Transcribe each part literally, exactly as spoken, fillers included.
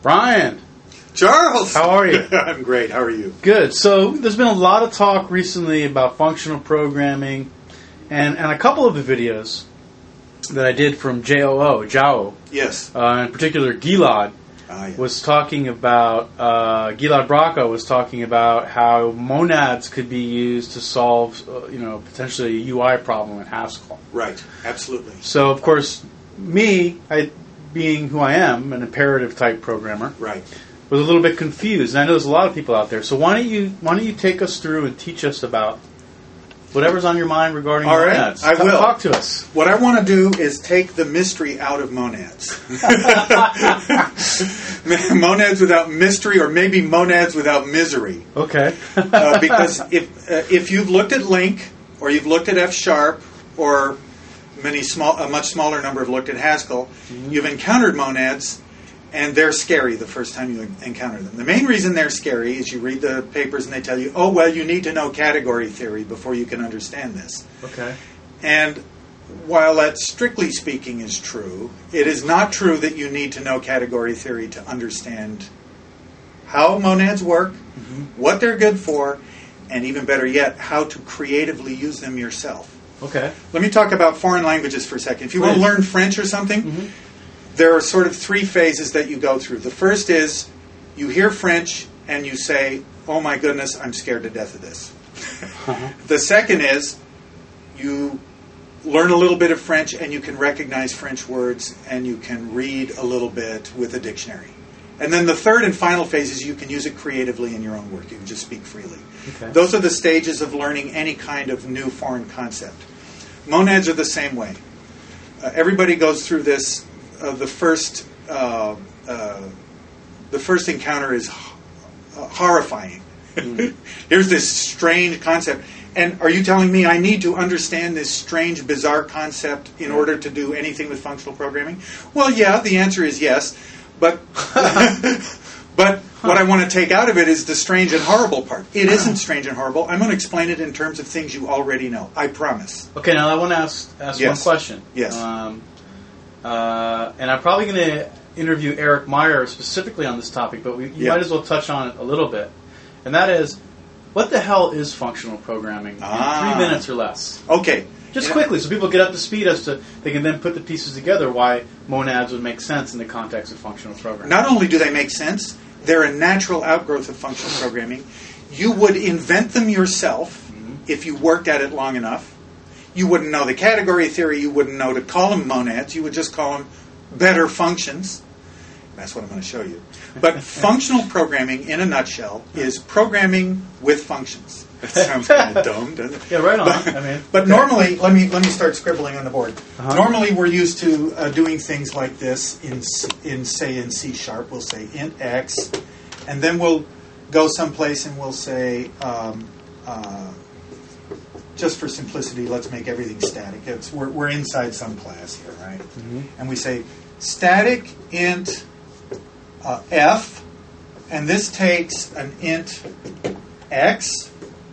Brian. Charles! How are you? I'm great. How are you? Good. So there's been a lot of talk recently about functional programming, and, and a couple of the videos that I did from J O O, Jao, Yes. uh, in particular Gilad, Ah, yes. was talking about, uh, Gilad Bracha was talking about how monads could be used to solve, uh, you know, potentially a U I problem in Haskell. Right. Absolutely. So, of course, me, I, being who I am, an imperative type programmer, Right. was a little bit confused, and I know there's a lot of people out there. So why don't you why don't you take us through and teach us about whatever's on your mind regarding All right, monads? I Talk, will. Talk to us. What I want to do is take the mystery out of monads. Monads without mystery, or maybe monads without misery. Okay. Uh, because if uh, if you've looked at Link, or you've looked at F Sharp, or many small, a much smaller number have looked at Haskell, mm-hmm. you've encountered monads, and they're scary the first time you encounter them. The main reason they're scary is you read the papers and they tell you, oh, well, you need to know category theory before you can understand this. Okay. And while that, strictly speaking, is true, it is not true that you need to know category theory to understand how monads work, mm-hmm. what they're good for, and even better yet, how to creatively use them yourself. Okay. Let me talk about foreign languages for a second. If you Please. want to learn French or something, mm-hmm. there are sort of three phases that you go through. The first is you hear French and you say, oh my goodness, I'm scared to death of this. Uh-huh. The second is you learn a little bit of French and you can recognize French words and you can read a little bit with a dictionary. And then the third and final phase is you can use it creatively in your own work. You can just speak freely. Okay. Those are the stages of learning any kind of new foreign concept. Monads are the same way. Uh, everybody goes through this. Uh, the first uh, uh, the first encounter is h- uh, horrifying. Mm. Here's this strange concept. And are you telling me I need to understand this strange, bizarre concept in order to do anything with functional programming? Well, yeah, the answer is yes. But but what I want to take out of it is the strange and horrible part. It isn't strange and horrible. I'm going to explain it in terms of things you already know. I promise. Okay, now I want to ask, ask yes. one question. Yes. Um, uh, and I'm probably going to interview Eric Meyer specifically on this topic, but we, you yeah. might as well touch on it a little bit. And that is, what the hell is functional programming ah. in three minutes or less? Okay. Just yeah. quickly, so people get up to speed as to, they can then put the pieces together why monads would make sense in the context of functional programming. Not only do they make sense, they're a natural outgrowth of functional programming. You would invent them yourself mm-hmm. if you worked at it long enough. You wouldn't know the category theory. You wouldn't know to call them monads. You would just call them better functions. That's what I'm going to show you. But functional programming, in a nutshell, is programming with functions. That sounds kind of dumb, doesn't it? Yeah, right on. But, I mean, but okay. normally, let me let me start scribbling on the board. Uh-huh. Normally, we're used to uh, doing things like this in in say in C sharp. We'll say int x, and then we'll go someplace and we'll say, um, uh, just for simplicity, let's make everything static. It's, we're we're inside some class here, right? Mm-hmm. And we say static int uh, f, and this takes an int x.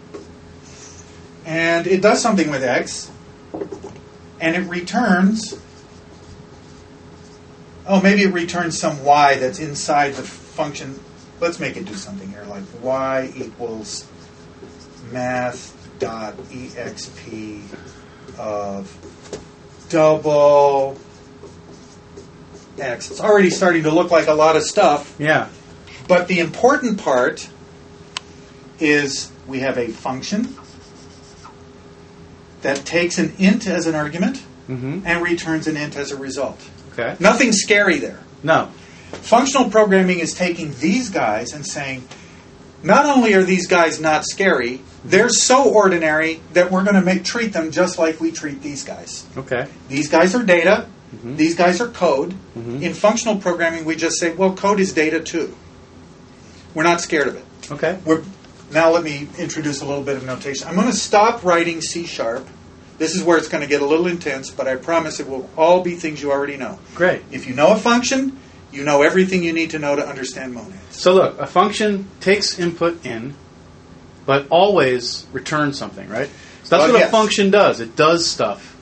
And it does something with x, and it returns, oh, maybe it returns some y that's inside the function. Let's make it do something here, like y equals math.exp of double x. It's already starting to look like a lot of stuff. Yeah. But the important part is we have a function that takes an int as an argument mm-hmm. and returns an int as a result. Okay. Nothing scary there. No. Functional programming is taking these guys and saying, not only are these guys not scary, they're so ordinary that we're going to make treat them just like we treat these guys. Okay. These guys are data. Mm-hmm. These guys are code. Mm-hmm. In functional programming, we just say, well, code is data too. We're not scared of it. Okay. We're, now let me introduce a little bit of notation. I'm going to stop writing C sharp. This is where it's going to get a little intense, but I promise it will all be things you already know. Great. If you know a function, you know everything you need to know to understand monads. So look, a function takes input in, but always returns something, right? So that's Well, what yes. a function does. It does stuff.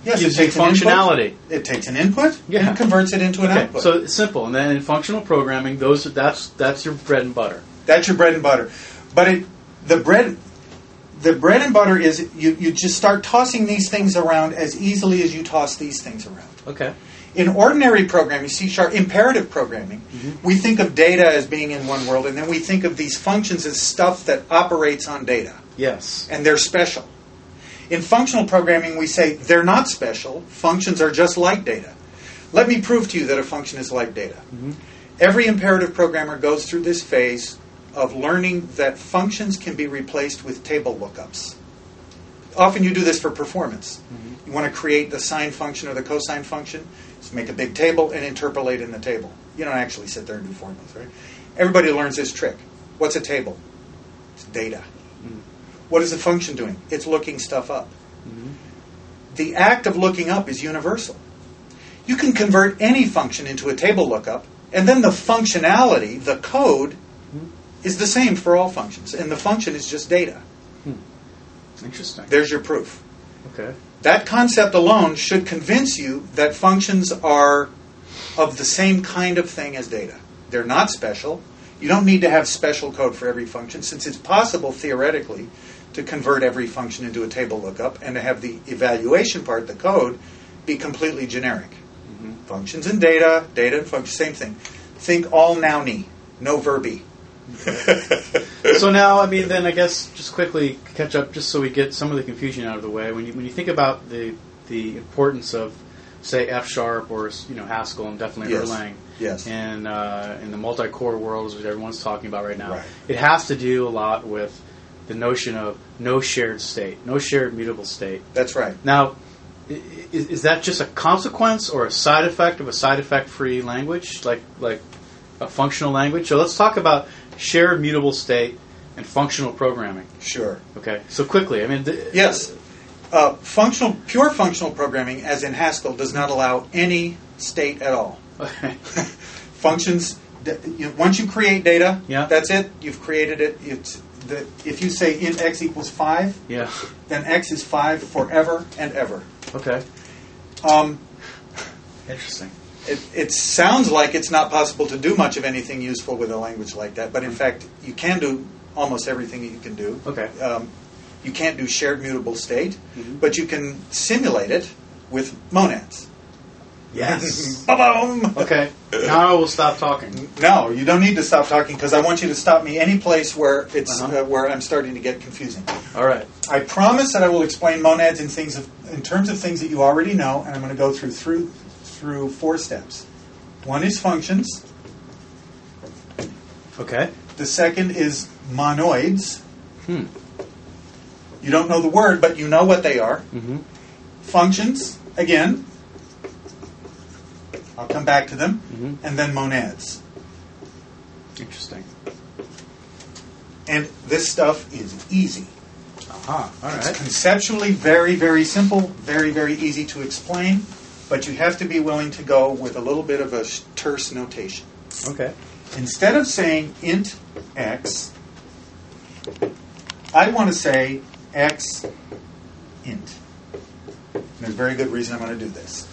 Yes, gives it you takes an input. functionality. It takes an input Yeah. and converts it into an Okay, output. so it's simple. And then in functional programming, those that's that's your bread and butter. That's your bread and butter. But it, the bread, the bread and butter is you, you just start tossing these things around as easily as you toss these things around. Okay. In ordinary programming, C sharp imperative programming, Mm-hmm. we think of data as being in one world, and then we think of these functions as stuff that operates on data, Yes. and they're special. In functional programming, we say they're not special. Functions are just like data. Let me prove to you that a function is like data. Mm-hmm. Every imperative programmer goes through this phase of learning that functions can be replaced with table lookups. Often you do this for performance. Mm-hmm. You want to create the sine function or the cosine function, just make a big table and interpolate in the table. You don't actually sit there and do formulas, right? Everybody learns this trick. What's a table? It's data. Mm-hmm. What is a function doing? It's looking stuff up. Mm-hmm. The act of looking up is universal. You can convert any function into a table lookup, and then the functionality, the code, Mm-hmm. is the same for all functions, and the function is just data. Interesting. There's your proof. Okay. That concept alone should convince you that functions are of the same kind of thing as data. They're not special. You don't need to have special code for every function, since it's possible, theoretically, to convert every function into a table lookup and to have the evaluation part, the code, be completely generic. Mm-hmm. Functions and data, data and functions, same thing. Think all nouny, no verby. So now, I mean, then I guess just quickly catch up, just so we get some of the confusion out of the way. When you when you think about the the importance of, say, F sharp or you know Haskell and definitely Yes. Erlang, Yes. and uh, in the multi-core world, which everyone's talking about right now, Right. it has to do a lot with the notion of no shared state, no shared mutable state. That's right. Now, i- is, is that just a consequence or a side effect of a side effect-free language, like like a functional language? So let's talk about shared mutable state and functional programming. Sure. Okay, so quickly, I mean, th- Yes. Uh, functional, pure functional programming, as in Haskell, does not allow any state at all. Functions, d- you, once you create data, Yeah. that's it. You've created it. It's the, if you say int x equals five, yeah. then x is five forever and ever. Okay. Um, Interesting. it, it sounds like it's not possible to do much of anything useful with a language like that, but in fact, you can do almost everything you can do. Okay. Um, you can't do shared mutable state, Mhm. but you can simulate it with monads. Yes. Ba-boom! Okay. Now I will stop talking. No, you don't need to stop talking because I want you to stop me any place where it's Uh-huh. uh, where I'm starting to get confusing. All right. I promise that I will explain monads in things of, in terms of things that you already know, and I'm going to go through through through four steps. One is functions. Okay. The second is monoids. Hmm. You don't know the word, but you know what they are. Mm-hmm. Functions, again. I'll come back to them. Mm-hmm. And then monads. Interesting. And this stuff is easy. Aha. All It's right. conceptually very, very simple, very, very easy to explain, but you have to be willing to go with a little bit of a sh- terse notation. Okay. Instead of saying int x, I want to say x int. And there's a very good reason I'm going to do this.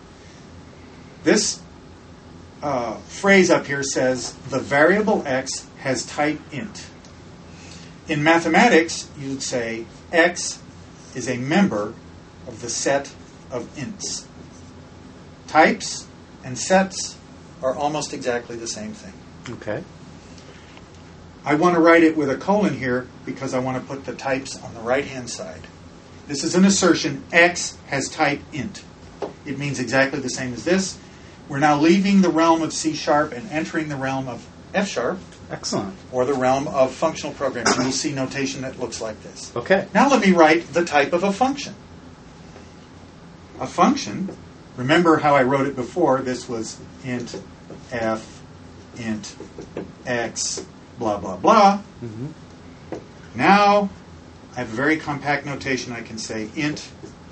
This uh, phrase up here says the variable x has type int. In mathematics, you'd say x is a member of the set of ints. Types and sets are almost exactly the same thing. Okay. I want to write it with a colon here because I want to put the types on the right-hand side. This is an assertion, x has type int. It means exactly the same as this. We're now leaving the realm of C sharp and entering the realm of F sharp, Excellent. or the realm of functional programming. You will see notation that looks like this. Okay. Now let me write the type of a function. A function, remember how I wrote it before, this was int f, int x, blah, blah, blah. Mm-hmm. Now I have a very compact notation. I can say int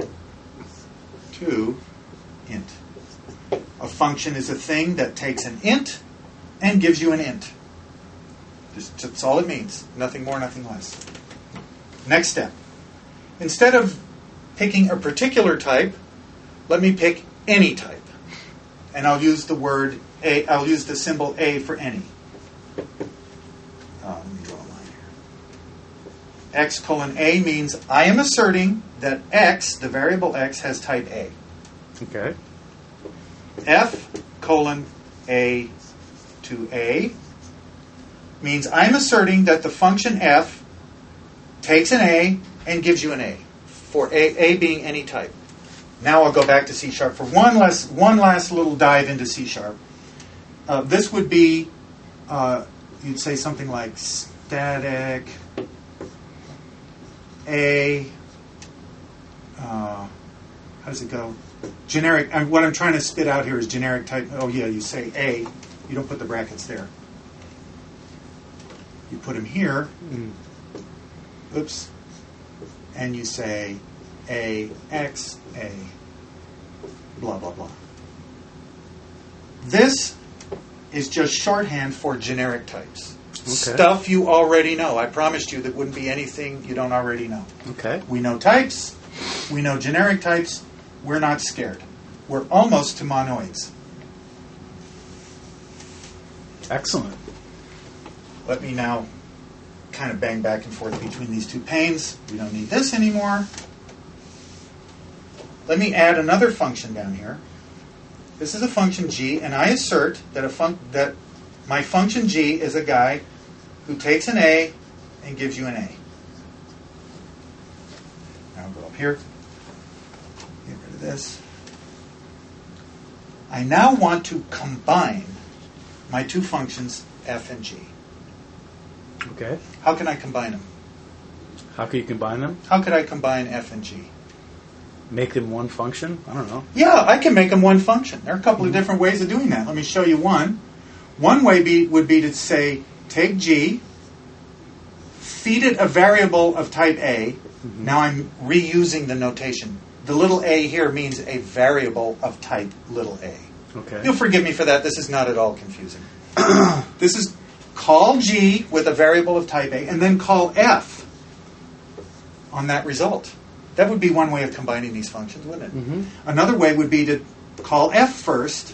to int. A function is a thing that takes an int and gives you an int. Just, that's all it means. Nothing more, nothing less. Next step. Instead of picking a particular type, let me pick any type. And I'll use the word A, I'll use the symbol A for any. Uh, let me draw a line here. X colon A means I am asserting that X, the variable X, has type A. Okay. F colon A to A means I'm asserting that the function F takes an A and gives you an A, for A, A being any type. Now I'll go back to C sharp for one last, one last little dive into C sharp. Uh, this would be, uh, you'd say something like static A, uh, how does it go? Generic, and what I'm trying to spit out here is generic type. Oh yeah, you say A, you don't put the brackets there. You put them here, mm. oops, and you say A, X, A, blah, blah, blah. This is just shorthand for generic types. Okay. Stuff you already know. I promised you that wouldn't be anything you don't already know. Okay. We know types. We know generic types. We're not scared. We're almost to monoids. Excellent. Let me now kind of bang back and forth between these two panes. We don't need this anymore. Let me add another function down here. This is a function G, and I assert that a fun- that my function G is a guy who takes an A and gives you an A. Now I'll go up here. Get rid of this. I now want to combine my two functions, F and G. Okay. How can I combine them? How can you combine them? How could I combine F and G? Make them one function? I don't know. Yeah, I can make them one function. There are a couple mm-hmm. of different ways of doing that. Let me show you one. One way be, would be to say, take G, feed it a variable of type A. Mm-hmm. Now I'm reusing the notation. The little a here means a variable of type little a. Okay. You'll forgive me for that. This is not at all confusing. This is call G with a variable of type A, and then call F on that result. That would be one way of combining these functions, wouldn't it? Mm-hmm. Another way would be to call F first,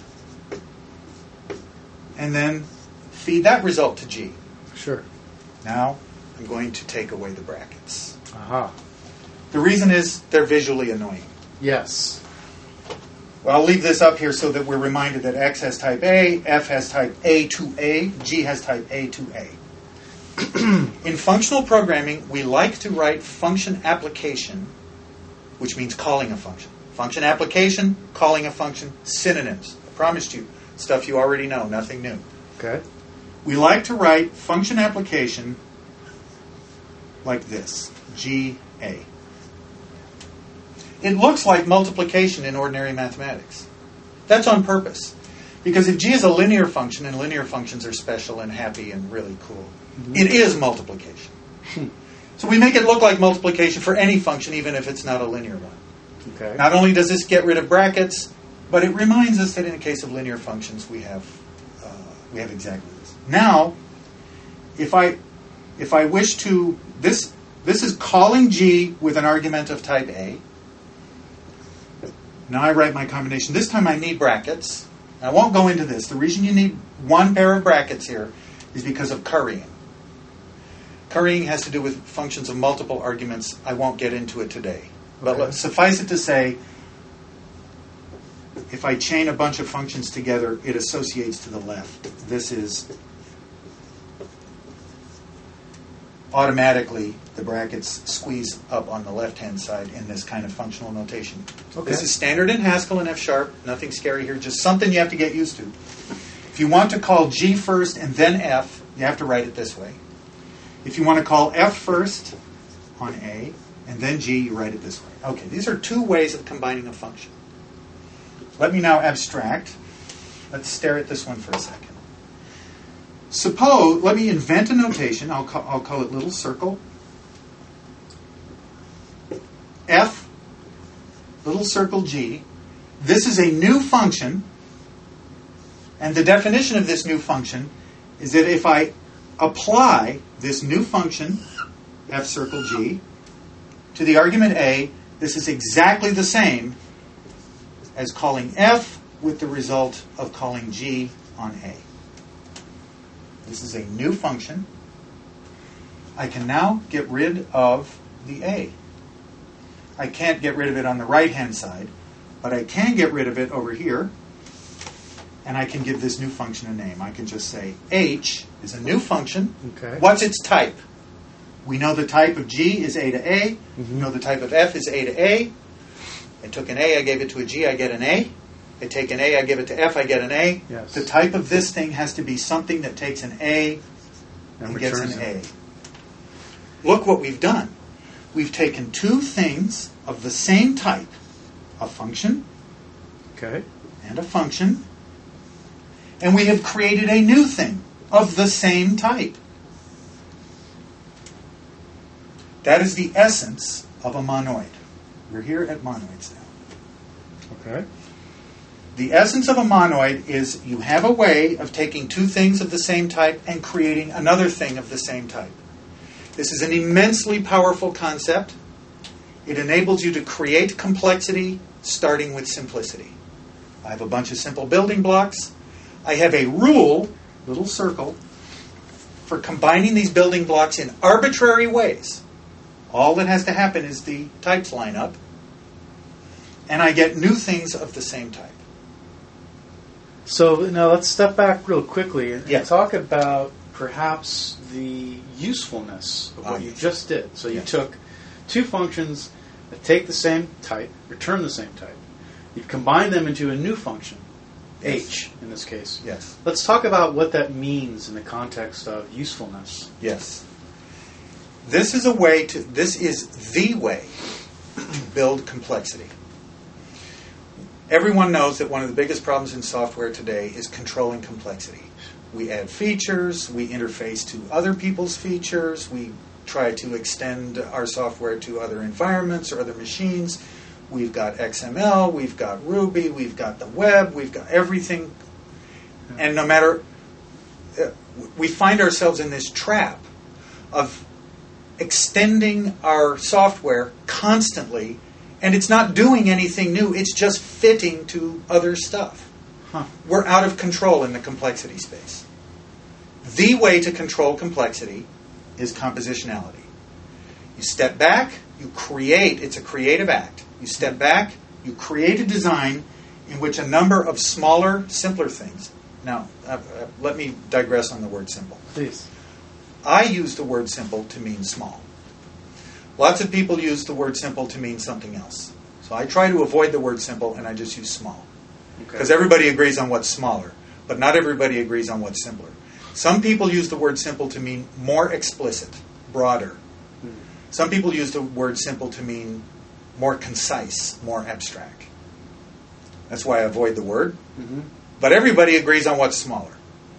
and then feed that result to G. Sure. Now I'm going to take away the brackets. Aha. The reason is they're visually annoying. Yes. Well, I'll leave this up here so that we're reminded that X has type A, F has type A to A, G has type A to A. In functional programming, we like to write function application, which means calling a function. Function application, calling a function, synonyms. I promised you, stuff you already know, nothing new. Okay. We like to write function application like this, G A. It looks like multiplication in ordinary mathematics. That's on purpose. Because if G is a linear function, and linear functions are special and happy and really cool, mm-hmm. it is multiplication. Hmm. So we make it look like multiplication for any function, even if it's not a linear one. Okay. Not only does this get rid of brackets, but it reminds us that in the case of linear functions, we have uh, we have exactly this. Now, if I if I wish to this this is calling G with an argument of type A. Now I write my combination. This time I need brackets. I won't go into this. The reason you need one pair of brackets here is because of currying. Currying has to do with functions of multiple arguments. I won't get into it today. But Okay. let, suffice it to say, if I chain a bunch of functions together, it associates to the left. This is automatically the brackets squeeze up on the left-hand side in this kind of functional notation. Okay. This is standard in Haskell and F sharp. Nothing scary here. Just something you have to get used to. If you want to call G first and then F, you have to write it this way. If you want to call F first on A and then G, you write it this way. Okay, these are two ways of combining a function. Let me now abstract. Let's stare at this one for a second. Suppose, let me invent a notation. I'll call, I'll call it little circle. F, little circle G. This is a new function. And the definition of this new function is that if I apply this new function, F circle G, to the argument A, this is exactly the same as calling F with the result of calling G on A. This is a new function. I can now get rid of the A. I can't get rid of it on the right-hand side, but I can get rid of it over here, and I can give this new function a name. I can just say H is a new function. Okay. What's its type? We know the type of G is A to A. Mm-hmm. We know the type of F is A to A. I took an A, I gave it to a G, I get an A. I take an A, I give it to F, I get an A. Yes. The type of this thing has to be something that takes an A and, And gets an returns A. Look what we've done. We've taken two things of the same type, a function Okay. and a function, and we have created a new thing of the same type. That is the essence of a monoid. We're here at monoids now. Okay. The essence of a monoid is you have a way of taking two things of the same type and creating another thing of the same type. This is an immensely powerful concept. It enables you to create complexity starting with simplicity. I have a bunch of simple building blocks. I have a rule, little circle, for combining these building blocks in arbitrary ways. All that has to happen is the types line up, and I get new things of the same type. So now let's step back real quickly and, Yeah. and talk about perhaps the usefulness of what Oh, you yes. just did. So you Yes. took two functions that take the same type, return the same type. You've combined them into a new function, Yes. H in this case. Yes. Let's talk about what that means in the context of usefulness. Yes. This is a way to, this is the way to build complexity. Everyone knows that one of the biggest problems in software today is controlling complexity. We add features, we interface to other people's features, we try to extend our software to other environments or other machines. We've got X M L, we've got Ruby, we've got the web, we've got everything. And no matter, uh, we find ourselves in this trap of extending our software constantly, and it's not doing anything new, it's just fitting to other stuff. Huh. We're out of control in the complexity space. The way to control complexity is compositionality. You step back, you create, it's a creative act. You step back, you create a design in which a number of smaller, simpler things. Now, uh, uh, let me digress on the word simple. Please. I use the word simple to mean small. Lots of people use the word simple to mean something else. So I try to avoid the word simple and I just use small. Because Okay. everybody agrees on what's smaller, but not everybody agrees on what's simpler. Some people use the word simple to mean more explicit, broader. Hmm. Some people use the word simple to mean more concise, more abstract. That's why I avoid the word. Mm-hmm. But everybody agrees on what's smaller.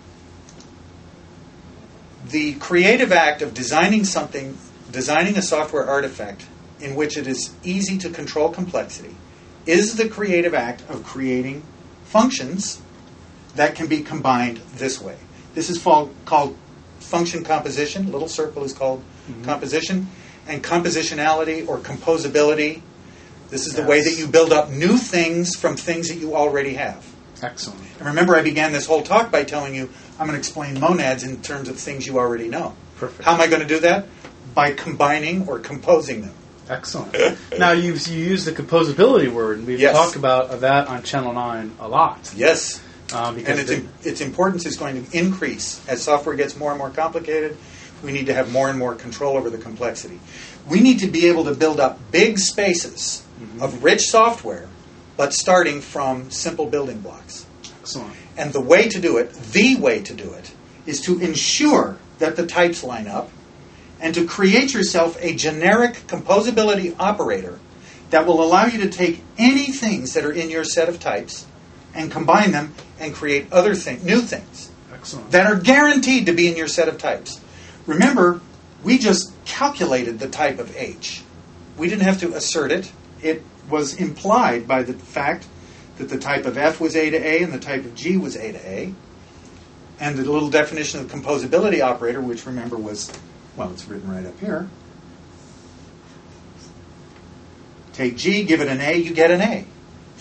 The creative act of designing something, designing a software artifact in which it is easy to control complexity, is the creative act of creating functions that can be combined this way. This is called, called function composition. Little circle is called Mm-hmm. composition. And compositionality or composability, this is the Yes. way that you build up new things from things that you already have. Excellent. And remember, I began this whole talk by telling you I'm going to explain monads in terms of things you already know. Perfect. How am I going to do that? By combining or composing them. Excellent. Now, you you use the composability word, and we've Yes. talked about that on Channel nine a lot. Yes. Um, because And its, the- im- its importance is going to increase. As software gets more and more complicated, we need to have more and more control over the complexity. We need to be able to build up big spaces of rich software, but starting from simple building blocks. excellent. And the way to do it, the way to do it, is to ensure that the types line up and to create yourself a generic composability operator that will allow you to take any things that are in your set of types and combine them and create other thing, new things Excellent. that are guaranteed to be in your set of types. Remember, we just calculated the type of H. We didn't have to assert it. It was implied by the fact that the type of F was A to A and the type of G was A to A. And the little definition of composability operator, which remember was, well, it's written right up here. Take G, give it an A, you get an A.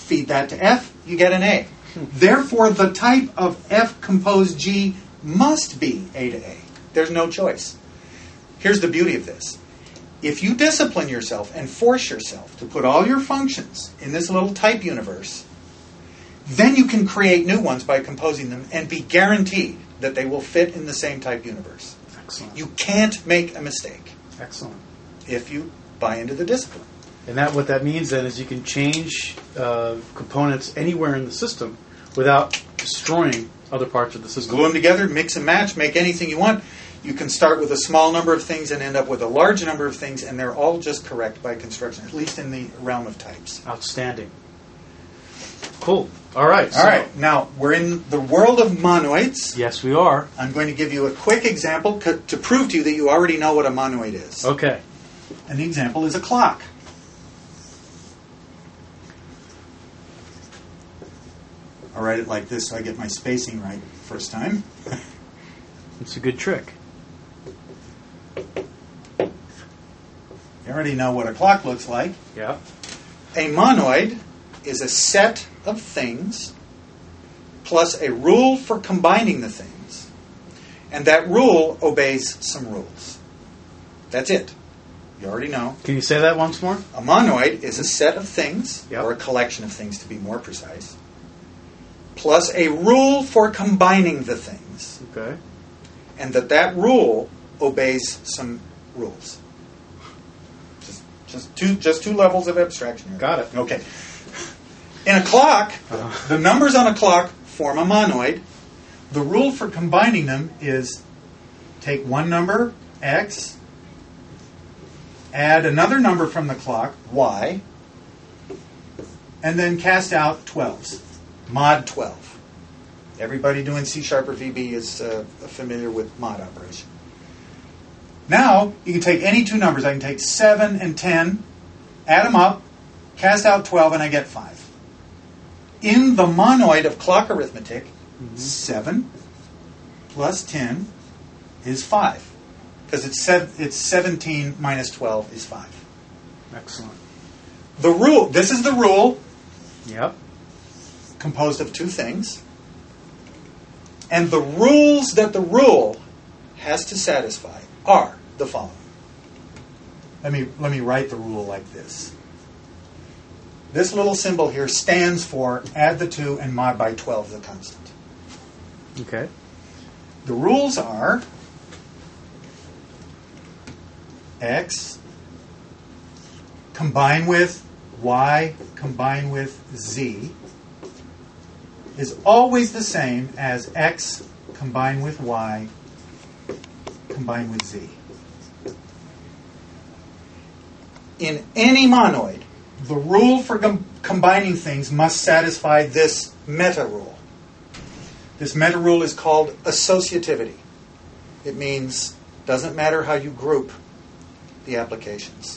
feed that to F, you get an A. Therefore, the type of F composed G must be A to A. There's no choice. Here's the beauty of this. If you discipline yourself and force yourself to put all your functions in this little type universe, then you can create new ones by composing them and be guaranteed that they will fit in the same type universe. Excellent. You can't make a mistake. Excellent. If you buy into the discipline. And that what that means then is you can change uh, components anywhere in the system without destroying other parts of the system. Glue them together, mix and match, make anything you want. You can start with a small number of things and end up with a large number of things, and they're all just correct by construction, at least in the realm of types. Outstanding. Cool. All right. All so, right. Now, we're in the world of monoids. Yes, we are. I'm going to give you a quick example co- to prove to you that you already know what a monoid is. Okay. And the example is a clock. I'll write it like this so I get my spacing right first time. It's a good trick. You already know what a clock looks like. Yeah. A monoid is a set of things plus a rule for combining the things. And that rule obeys some rules. That's it. You already know. Can you say that once more? A monoid is a set of things, yep. or a collection of things to be more precise, plus a rule for combining the things. Okay. And that that rule obeys some rules. Just, just two, just two levels of abstraction here. Got it. Okay. In a clock, uh-huh. the numbers on a clock form a monoid. The rule for combining them is take one number, X, add another number from the clock, Y, and then cast out twelves. Mod twelve. Everybody doing C Sharp or V B is uh, familiar with mod operation. Now, you can take any two numbers. I can take seven and ten, add them up, cast out twelve, and I get five. In the monoid of clock arithmetic, mm-hmm. seven plus ten is five. Because it's, sev- it's seventeen minus twelve is five. Excellent. The rule, this is the rule. Yep. Composed of two things. And the rules that the rule has to satisfy are the following. Let me, let me write the rule like this. This little symbol here stands for add the two and mod by twelve the constant. Okay. The rules are X combined with Y combined with Z is always the same as X combined with Y combined with Z. In any monoid, the rule for com- combining things must satisfy this meta rule. This meta rule is called associativity. It means doesn't matter how you group the applications.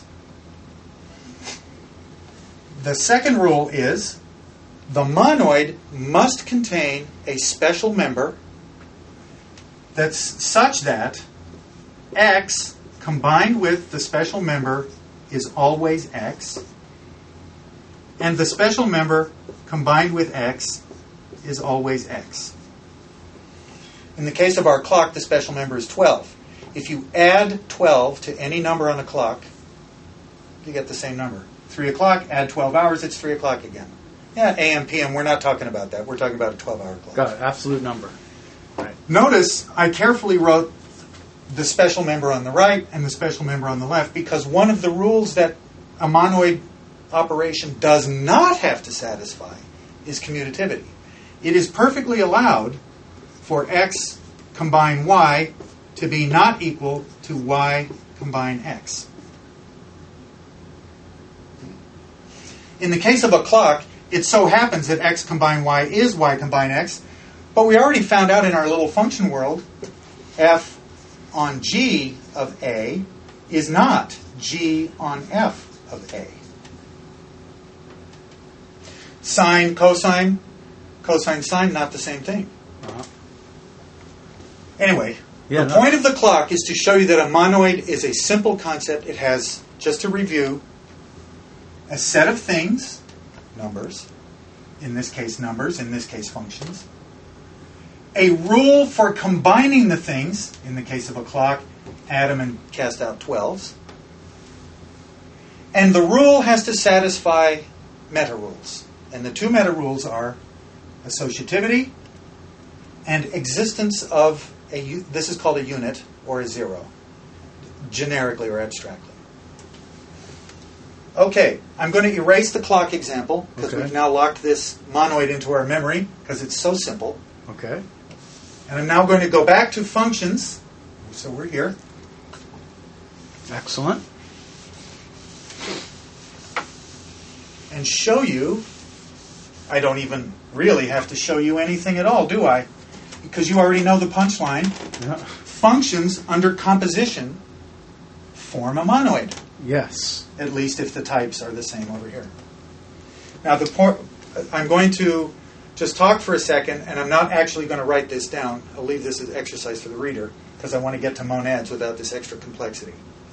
The second rule is the monoid must contain a special member that's such that X combined with the special member is always X, and the special member combined with X is always X. In the case of our clock, the special member is twelve. If you add twelve to any number on the clock, you get the same number. three o'clock, add twelve hours, it's three o'clock again. Yeah, A M, P M, we're not talking about that. We're talking about a twelve-hour clock. Got it. Absolute number. Right. Notice I carefully wrote the special member on the right and the special member on the left because one of the rules that a monoid operation does not have to satisfy is commutativity. It is perfectly allowed for X combine Y to be not equal to Y combine X. In the case of a clock, it so happens that X combine Y is Y combine X, but we already found out in our little function world, F on G of A is not G on F of A. Sine, cosine, cosine, sine, not the same thing. Uh-huh. Anyway, yeah, the no. point of the clock is to show you that a monoid is a simple concept. It has, just to review, a set of things, numbers, in this case numbers, in this case functions. A rule for combining the things, in the case of a clock, add them and cast out twelves. And the rule has to satisfy meta rules. And the two meta rules are associativity and existence of a, this is called a unit or a zero, generically or abstractly. Okay, I'm going to erase the clock example because Okay. we've now locked this monoid into our memory because it's so simple. Okay. And I'm now going to go back to functions. So we're here. Excellent. And show you, I don't even really have to show you anything at all, do I? Because you already know the punchline. Yeah. Functions under composition form a monoid, Yes. at least if the types are the same over here. Now, the por- I'm going to just talk for a second, and I'm not actually going to write this down. I'll leave this as exercise for the reader, because I want to get to monads without this extra complexity.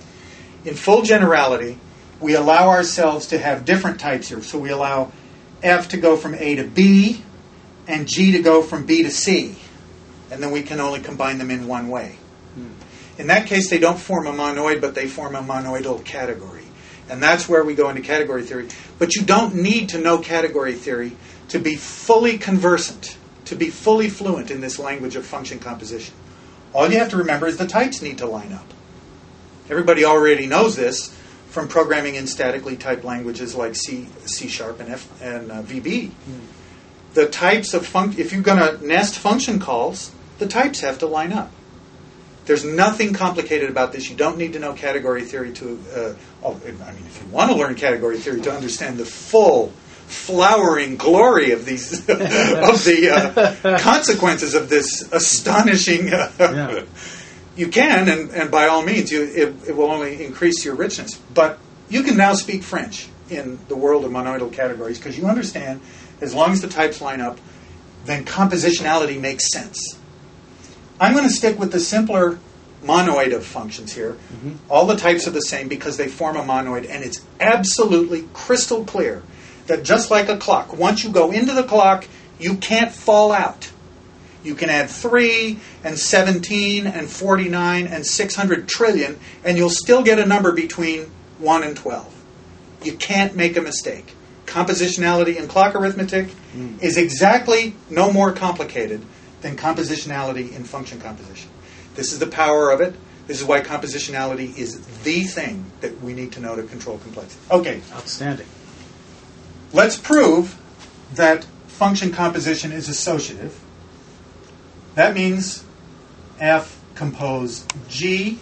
In full generality, we allow ourselves to have different types here. So we allow F to go from A to B, and G to go from B to C. And then we can only combine them in one way. In that case, they don't form a monoid, but they form a monoidal category. And that's where we go into category theory. But you don't need to know category theory to be fully conversant, to be fully fluent in this language of function composition. All you have to remember is the types need to line up. Everybody already knows this from programming in statically typed languages like C, C Sharp and, F, and uh, V B. Mm. The types of func- if you're going to nest function calls, the types have to line up. There's nothing complicated about this. You don't need to know category theory to, uh, oh, I mean, if you want to learn category theory to understand the full, flowering glory of these, of the uh, consequences of this astonishing, uh, yeah. you can, and, and by all means, you, it, it will only increase your richness. But you can now speak French in the world of monoidal categories because you understand, as long as the types line up, then compositionality makes sense. I'm going to stick with the simpler monoid of functions here. Mm-hmm. All the types are the same because they form a monoid, and it's absolutely crystal clear that just like a clock, once you go into the clock, you can't fall out. You can add three and seventeen and forty-nine and six hundred trillion, and you'll still get a number between one and twelve. You can't make a mistake. Compositionality in clock arithmetic mm. is exactly no more complicated than compositionality in function composition. This is the power of it. This is why compositionality is the thing that we need to know to control complexity. Okay. Outstanding. Let's prove that function composition is associative. That means F compose G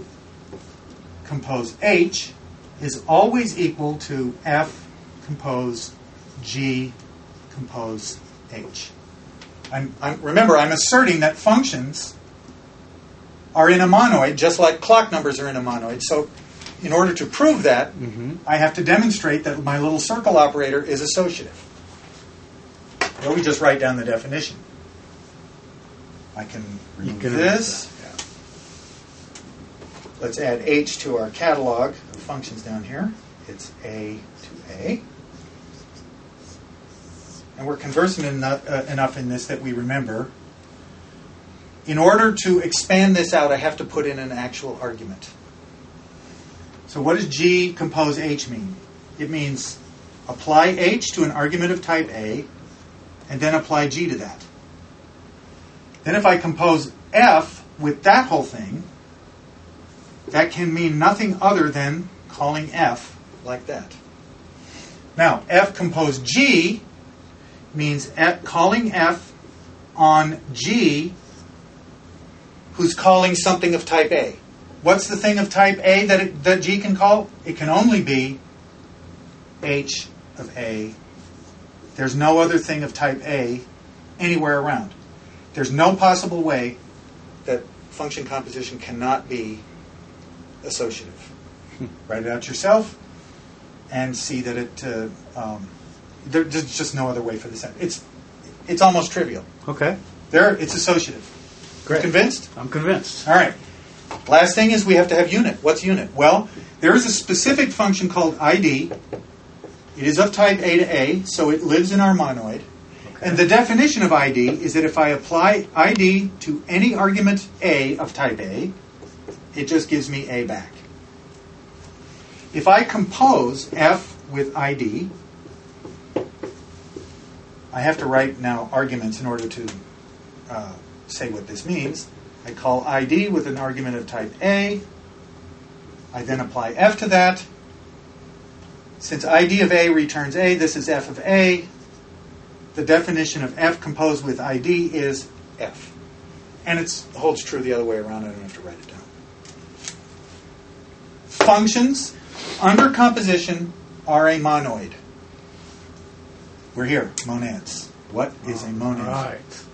compose H is always equal to F compose G compose H. I'm, I'm, remember, I'm asserting that functions are in a monoid, just like clock numbers are in a monoid. So in order to prove that, mm-hmm. I have to demonstrate that my little circle operator is associative. Well, we just write down the definition. I can remove can this. Yeah. Let's add H to our catalog of functions down here. It's A to A. And we're conversant enough, uh, enough in this that we remember. In order to expand this out, I have to put in an actual argument. So what does G compose H mean? It means apply H to an argument of type A, and then apply G to that. Then if I compose F with that whole thing, that can mean nothing other than calling F like that. Now, F compose G means F, calling F on G who's calling something of type A. What's the thing of type A that, it, that G can call? It can only be H of A. There's no other thing of type A anywhere around. There's no possible way that function composition cannot be associative. Write it out yourself and see that it... Uh, um, there, there's just no other way for this. It's it's almost trivial. Okay. There, it's associative. Great. Convinced? I'm convinced. All right. Last thing is we have to have unit. What's unit? Well, there is a specific function called I D It is of type A to A, so it lives in our monoid. Okay. And the definition of I D is that if I apply I D to any argument A of type A, it just gives me A back. If I compose F with I D, I have to write now arguments in order to uh, say what this means. I call I D with an argument of type A. I then apply F to that. Since I D of A returns A, this is F of A. The definition of F composed with I D is F. And it holds true the other way around. I don't have to write it down. Functions under composition are a monoid. We're here, monads. What is a monad? Right.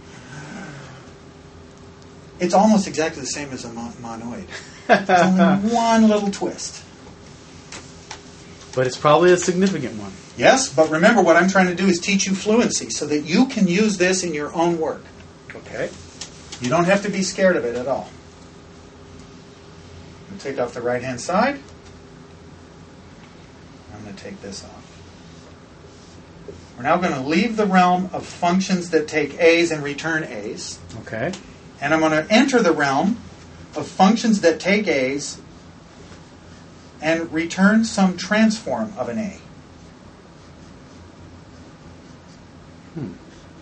It's almost exactly the same as a mon- monoid. There's only one little twist. But it's probably a significant one. Yes, but remember what I'm trying to do is teach you fluency so that you can use this in your own work. Okay. You don't have to be scared of it at all. I'm going to take off the right-hand side. I'm going to take this off. We're now going to leave the realm of functions that take A's and return A's. Okay. And I'm going to enter the realm of functions that take A's and return some transform of an A. Hmm.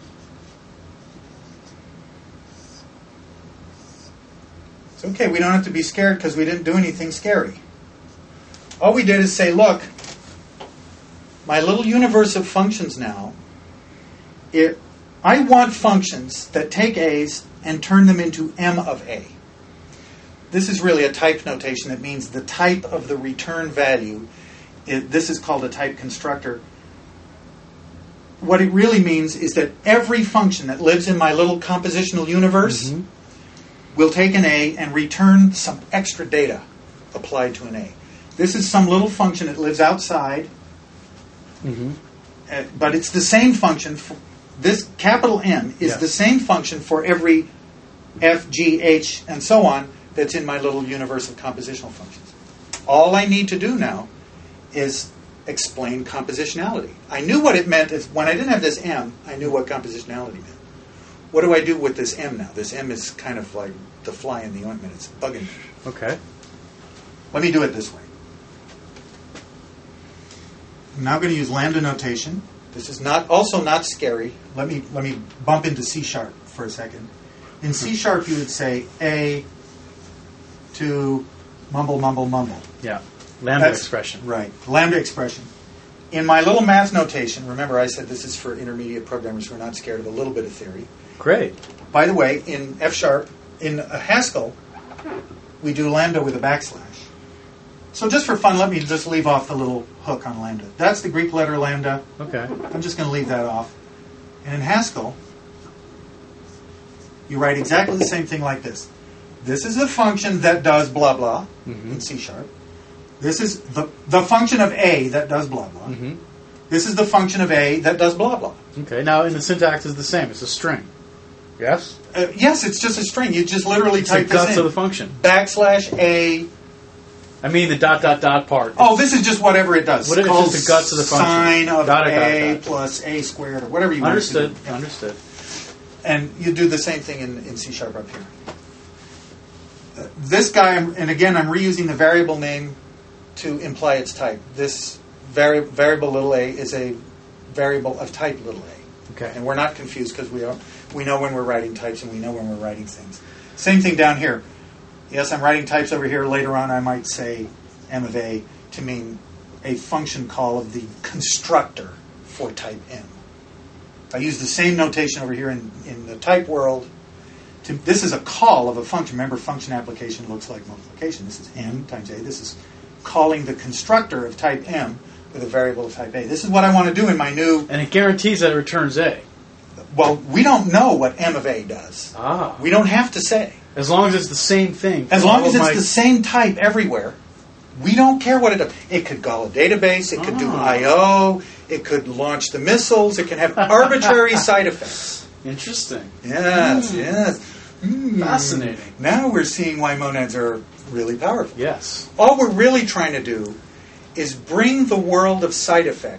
It's okay, we don't have to be scared because we didn't do anything scary. All we did is say, look, my little universe of functions now, it, I want functions that take A's and turn them into M of A. This is really a type notation that means the type of the return value. It, this is called a type constructor. What it really means is that every function that lives in my little compositional universe mm-hmm. will take an A and return some extra data applied to an A. This is some little function that lives outside, mm-hmm. uh, but it's the same function. For, this capital M is yeah. the same function for every F, G, H, and so on that's in my little universe of compositional functions. All I need to do now is explain compositionality. I knew what it meant. Is when I didn't have this M, I knew what compositionality meant. What do I do with this M now? This M is kind of like the fly in the ointment. It's bugging me. Okay. Let me do it this way. I'm now going to use lambda notation. This is not also not scary. Let me let me bump into C sharp for a second. In C sharp, you would say A to mumble, mumble, mumble. Yeah. Lambda That's, expression. Right. Lambda expression. In my little math notation, remember I said this is for intermediate programmers who are not scared of a little bit of theory. Great. By the way, in F sharp, in a Haskell, we do lambda with a backslash. So just for fun, let me just leave off the little hook on lambda. That's the Greek letter lambda. Okay. I'm just going to leave that off. And in Haskell, you write exactly the same thing like this. This is a function that does blah, blah, mm-hmm. in C sharp. This is the, the function of A that does blah, blah. Mm-hmm. This is the function of A that does blah, blah. Okay, now in the syntax is the same. It's a string. Yes? Uh, yes, it's just a string. You just literally it's type the guts this in. of the function. Backslash A. I mean the dot, dot, dot part. Oh, this is just whatever it does. What, it's called just the guts of the function. Sine of dot, A dot, dot. plus A squared or whatever you Understood. want to do. Understood. And you do the same thing in, in C sharp up here. Uh, this guy, and again, I'm reusing the variable name to imply its type. This vari- variable little a is a variable of type little a. Okay. And we're not confused because we are, we know when we're writing types and we know when we're writing things. Same thing down here. Yes, I'm writing types over here. Later on, I might say M of A to mean a function call of the constructor for type M. I use the same notation over here in, in the type world. To, this is a call of a function. Remember, function application looks like multiplication. This is M times A. This is calling the constructor of type M with a variable of type A. This is what I want to do in my new... And it guarantees that it returns A. Well, we don't know what M of A does. Ah. We don't have to say. As long as it's the same thing. As long as it's my... the same type everywhere, we don't care what it does. It could call a database. It could ah. do I O. It could launch the missiles. It can have arbitrary side effects. Interesting. Yes, mm. yes. Mm. Fascinating. Now we're seeing why monads are really powerful. Yes. All we're really trying to do is bring the world of side effects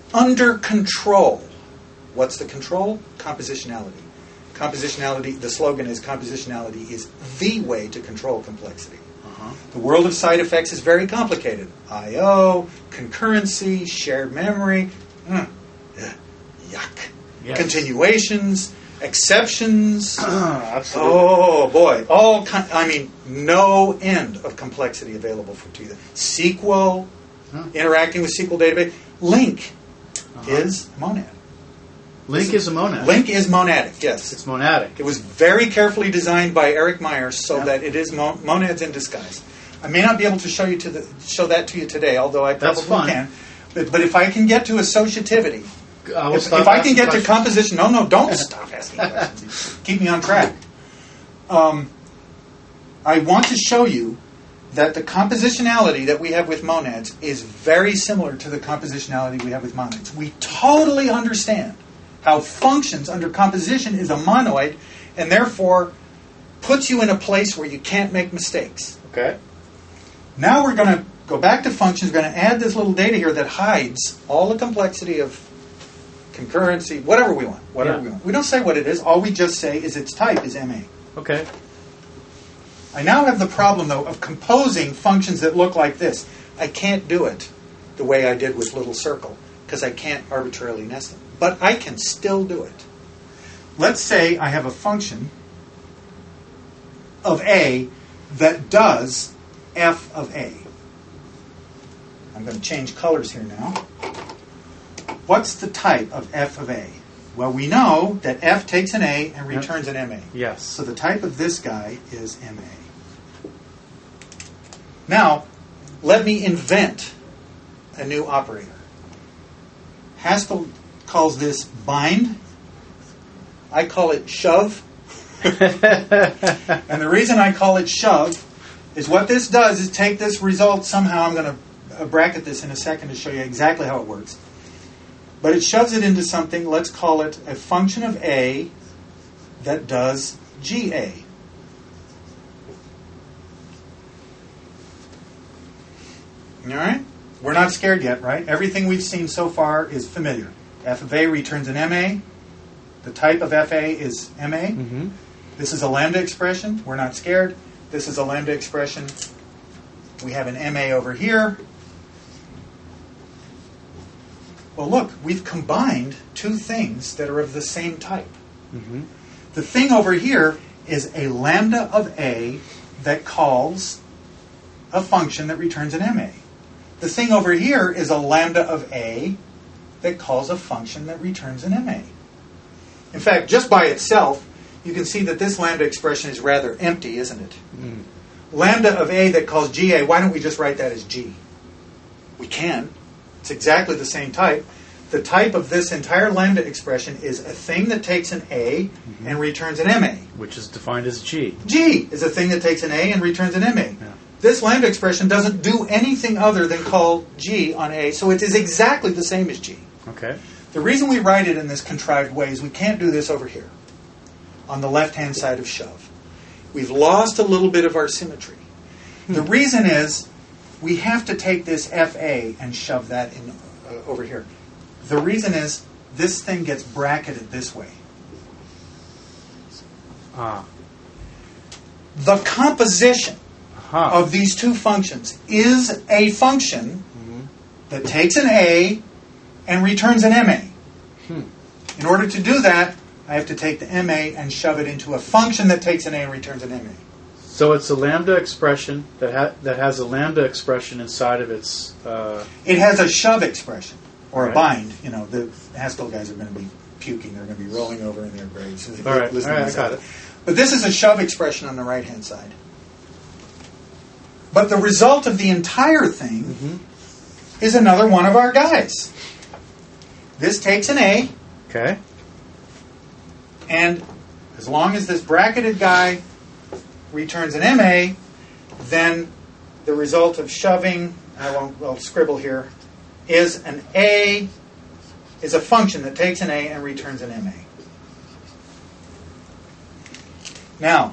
under control. What's the control? Compositionality. Compositionality, the slogan is compositionality is the way to control complexity. Uh-huh. The world of side effects is very complicated. I O, concurrency, shared memory, mm, ugh, yuck. Yes. Continuations, exceptions. Absolutely. Oh boy, all kind, I mean, no end of complexity available for to you. S Q L, huh. interacting with S Q L database. Link uh-huh. is monad. Link is a monad. Link is monadic, yes. It's monadic. It was very carefully designed by Eric Myers so yeah. that it is mo- monads in disguise. I may not be able to show you to the, show that to you today, although I probably can. But, but if I can get to associativity, I if, if I can get to composition, no, no, don't stop asking questions. Keep me on track. Um, I want to show you that the compositionality that we have with monads is very similar to the compositionality we have with monads. We totally understand how functions under composition is a monoid, and therefore puts you in a place where you can't make mistakes. Okay. Now we're going to go back to functions. We're going to add this little data here that hides all the complexity of concurrency, whatever we want. Whatever yeah. we want. We don't say what it is. All we just say is its type is M A. Okay. I now have the problem, though, of composing functions that look like this. I can't do it the way I did with little circle, because I can't arbitrarily nest them. But I can still do it. Let's say I have a function of A that does f of A. I'm going to change colors here now. What's the type of f of A? Well, we know that f takes an A and returns an M A. Yes. So the type of this guy is M A. Now, let me invent a new operator. Haskell calls this bind. I call it shove. And the reason I call it shove is what this does is take this result somehow. I'm going to bracket this in a second to show you exactly how it works. But it shoves it into something. Let's call it a function of A that does G A. All right? We're not scared yet, right? Everything we've seen so far is familiar. F of A returns an M A. The type of F A is M A. Mm-hmm. This is a lambda expression. We're not scared. This is a lambda expression. We have an M A over here. Well, look, we've combined two things that are of the same type. Mm-hmm. The thing over here is a lambda of A that calls a function that returns an M A. The thing over here is a lambda of A that calls a function that returns an M A. In fact, just by itself, you can see that this lambda expression is rather empty, isn't it? Mm. Lambda of A that calls G A, why don't we just write that as G? We can. It's exactly the same type. The type of this entire lambda expression is a thing that takes an A mm-hmm. and returns an M A. Which is defined as G. G is a thing that takes an A and returns an M A. Yeah. This lambda expression doesn't do anything other than call G on A, so it is exactly the same as G. Okay. The reason we write it in this contrived way is we can't do this over here, on the left-hand side of shove. We've lost a little bit of our symmetry. Hmm. The reason is we have to take this F A and shove that in uh, over here. The reason is this thing gets bracketed this way. Ah. The composition uh-huh. of these two functions is a function mm-hmm. that takes an A and returns an M A. Hmm. In order to do that, I have to take the M A and shove it into a function that takes an A and returns an M A. So it's a lambda expression that ha- that has a lambda expression inside of its... Uh... It has a shove expression, or right. a bind. You know, the Haskell guys are going to be puking. They're going to be rolling over in their graves. All right, all right I got it. But this is a shove expression on the right-hand side. But the result of the entire thing mm-hmm. is another one of our guys. This takes an A. Okay. And as long as this bracketed guy returns an M A, then the result of shoving, I won't I'll scribble here, is an A, is a function that takes an A and returns an M A. Now,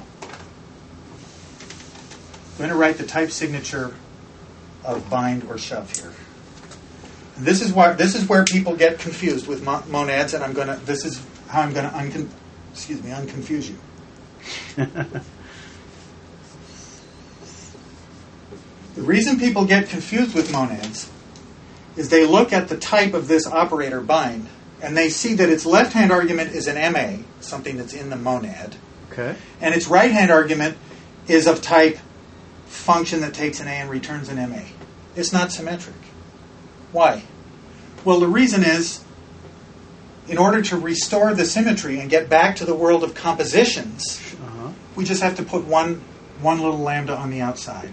I'm going to write the type signature of bind or shove here. This is why. This is where people get confused with mo- monads, and I'm going to. This is how I'm going to uncon- excuse me, unconfuse you. The reason people get confused with monads is they look at the type of this operator bind, and they see that its left-hand argument is an M A, something that's in the monad, Okay. and its right-hand argument is of type function that takes an A and returns an M A. It's not symmetric. Why? Well, the reason is, in order to restore the symmetry and get back to the world of compositions, Uh-huh. we just have to put one, one little lambda on the outside.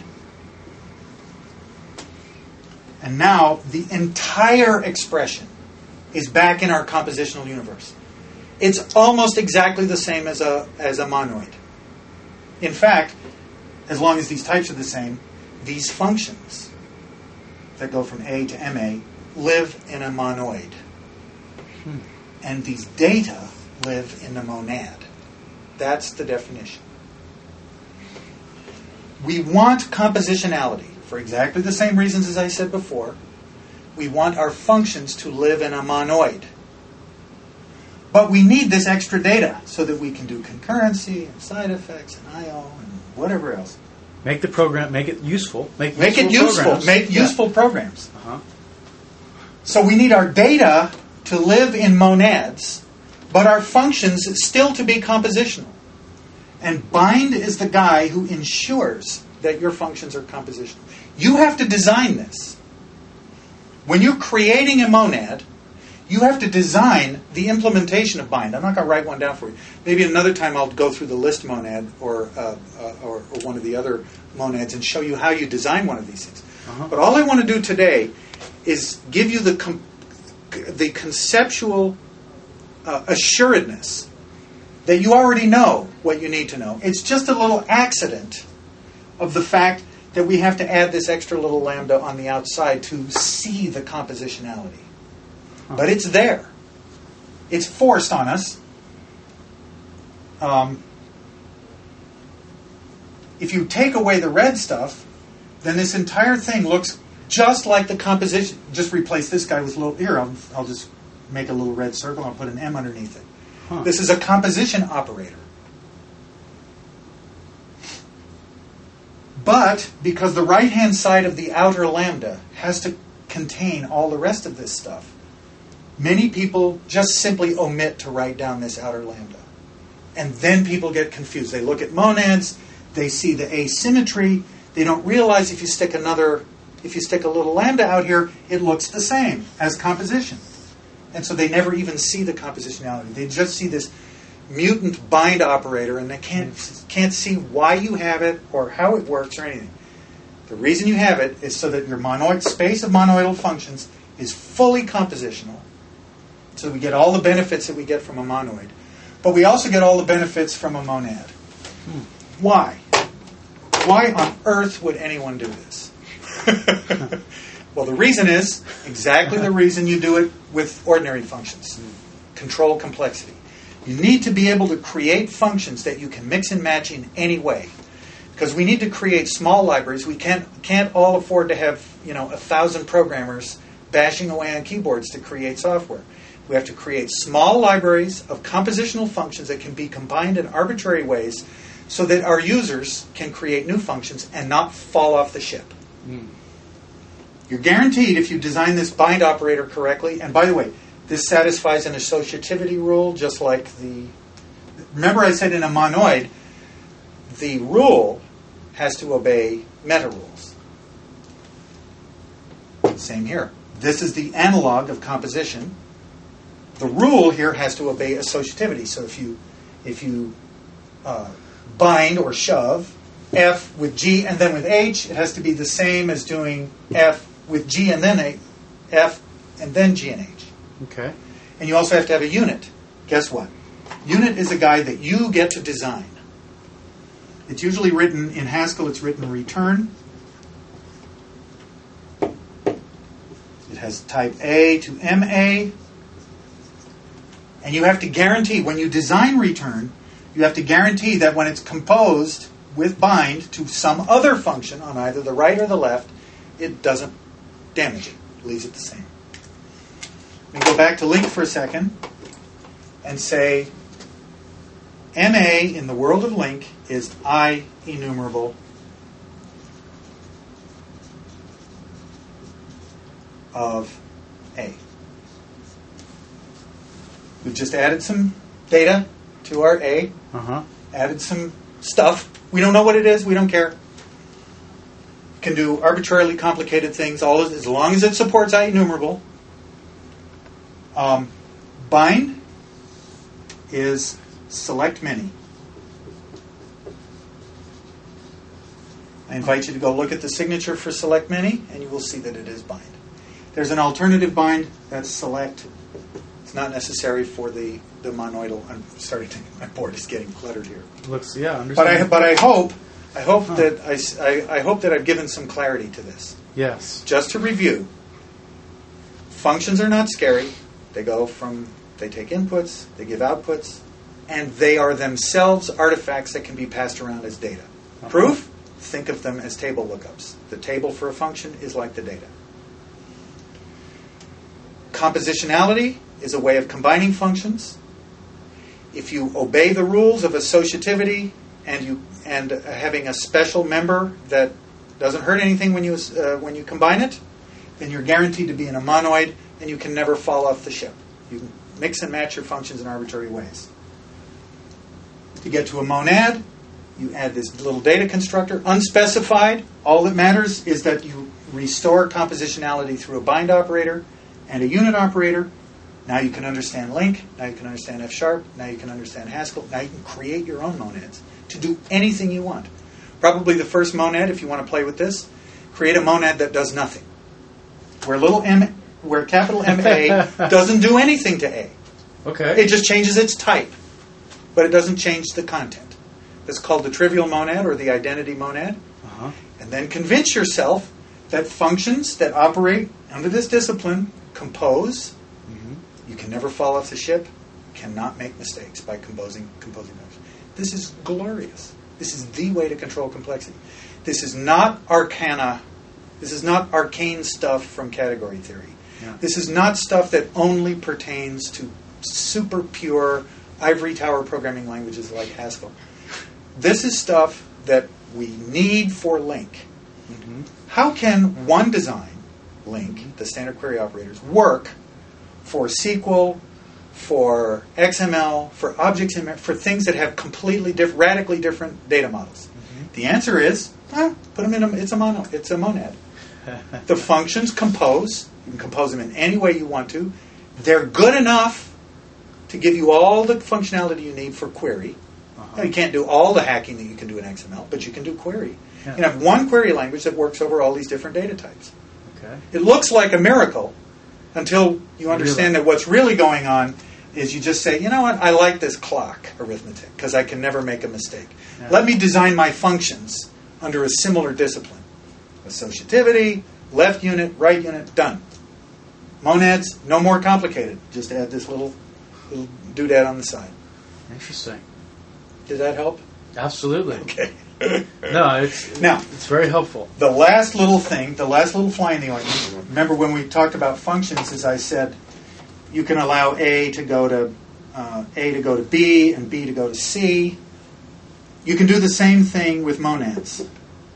And now the entire expression is back in our compositional universe. It's almost exactly the same as a, as a monoid. In fact, as long as these types are the same, these functions that go from A to M A live in a monoid. Hmm. And these data live in the monad. That's the definition. We want compositionality for exactly the same reasons as I said before. We want our functions to live in a monoid. But we need this extra data so that we can do concurrency and side effects and I O and whatever else. Make the program, make it useful. Make, Make useful it useful. programs. Make Yeah. useful programs. Uh-huh. So we need our data to live in monads, but our functions still to be compositional. And bind is the guy who ensures that your functions are compositional. You have to design this. When you're creating a monad, you have to design the implementation of bind. I'm not going to write one down for you. Maybe another time I'll go through the list monad or, uh, uh, or, or one of the other monads and show you how you design one of these things. Uh-huh. But all I want to do today is give you the com- the conceptual uh, assuredness that you already know what you need to know. It's just a little accident of the fact that we have to add this extra little lambda on the outside to see the compositionality. Huh. But it's there. It's forced on us. Um, if you take away the red stuff, then this entire thing looks just like the composition. Just replace this guy with a little... Here, I'll, I'll just make a little red circle. I'll put an M underneath it. Huh. This is a composition operator. But because the right-hand side of the outer lambda has to contain all the rest of this stuff, many people just simply omit to write down this outer lambda. And then people get confused. They look at monads, they see the asymmetry, they don't realize if you stick another, if you stick a little lambda out here, it looks the same as composition. And so they never even see the compositionality. They just see this mutant bind operator, and they can't can't see why you have it or how it works or anything. The reason you have it is so that your monoid space of monoidal functions is fully compositional. So we get all the benefits that we get from a monoid. But we also get all the benefits from a monad. Hmm. Why? Why on earth would anyone do this? Well, the reason is exactly the reason you do it with ordinary functions. Control complexity. You need to be able to create functions that you can mix and match in any way. Because we need to create small libraries. We can't can't all afford to have, you know, a thousand programmers bashing away on keyboards to create software. We have to create small libraries of compositional functions that can be combined in arbitrary ways so that our users can create new functions and not fall off the ship. Mm. You're guaranteed if you design this bind operator correctly, and by the way, this satisfies an associativity rule just like the... Remember I said in a monoid, the rule has to obey meta rules. Same here. This is the analog of composition. The rule here has to obey associativity. So if you if you uh, bind or shove F with G and then with H, it has to be the same as doing F with G and then A, F and then G and H. Okay. And you also have to have a unit. Guess what? Unit is a guy that you get to design. It's usually written in Haskell, it's written return. It has type A to M A. And you have to guarantee, when you design return, you have to guarantee that when it's composed with bind to some other function on either the right or the left, it doesn't damage it. It leaves it the same. and go back to LINQ for a second and say M A in the world of LINQ is I enumerable of A. We've just added some data to our A, Uh-huh. added some stuff. We don't know what it is. We don't care. Can do arbitrarily complicated things all as, as long as it supports I enumerable. Um, bind is select many. I invite you to go look at the signature for select many, and you will see that it is bind. There's an alternative bind that's select. It's not necessary for the, the monoidal. I'm starting to, my board is getting cluttered here. Looks, yeah, But I, understand. but I hope, I hope Huh. that I, s- I- I hope that I've given some clarity to this. Yes. Just to review, functions are not scary. They go from, they take inputs, they give outputs, and they are themselves artifacts that can be passed around as data. Uh-huh. Proof? Think of them as table lookups. The table for a function is like the data. Compositionality is a way of combining functions. If you obey the rules of associativity and you and uh, having a special member that doesn't hurt anything when you uh, when you combine it, then you're guaranteed to be in a monoid and you can never fall off the ship. You can mix and match your functions in arbitrary ways. To get to a monad, you add this little data constructor, unspecified. All that matters is that you restore compositionality through a bind operator and a unit operator. Now you can understand LINQ, now you can understand F sharp, now you can understand Haskell, now you can create your own monads to do anything you want. Probably the first monad, if you want to play with this, create a monad that does nothing. Where little m, where capital M A doesn't do anything to A. Okay. It just changes its type, but it doesn't change the content. That's called the trivial monad or the identity monad. Uh-huh. And then convince yourself that functions that operate under this discipline compose. Mm-hmm. You can never fall off the ship. Cannot make mistakes by composing composing functions. This is glorious. This is the way to control complexity. This is not arcana. This is not arcane stuff from category theory. Yeah. This is not stuff that only pertains to super pure ivory tower programming languages like Haskell. This is stuff that we need for LINQ. Mm-hmm. How can one design, LINQ, the standard query operators, work for S Q L, for X M L, for objects, in, for things that have completely diff- radically different data models? Mm-hmm. The answer is, eh, put them in a, it's a mono, it's a monad. The functions compose. You can compose them in any way you want to. They're good enough to give you all the functionality you need for query. Uh-huh. Now, you can't do all the hacking that you can do in X M L, but you can do query. Yeah. You have one query language that works over all these different data types. Okay. It looks like a miracle until you understand Really? that what's really going on is you just say, you know what, I like this clock arithmetic because I can never make a mistake. Yeah. Let me design my functions under a similar discipline. Associativity, left unit, right unit, done. Monads, no more complicated. Just add this little, little doodad on the side. Interesting. Did that help? Absolutely. Okay. No, it's Now, it's very helpful. the last little thing, the last little fly in the ointment, remember when we talked about functions, as I said, you can allow A to go to uh, A to go to B and B to go to C. You can do the same thing with monads.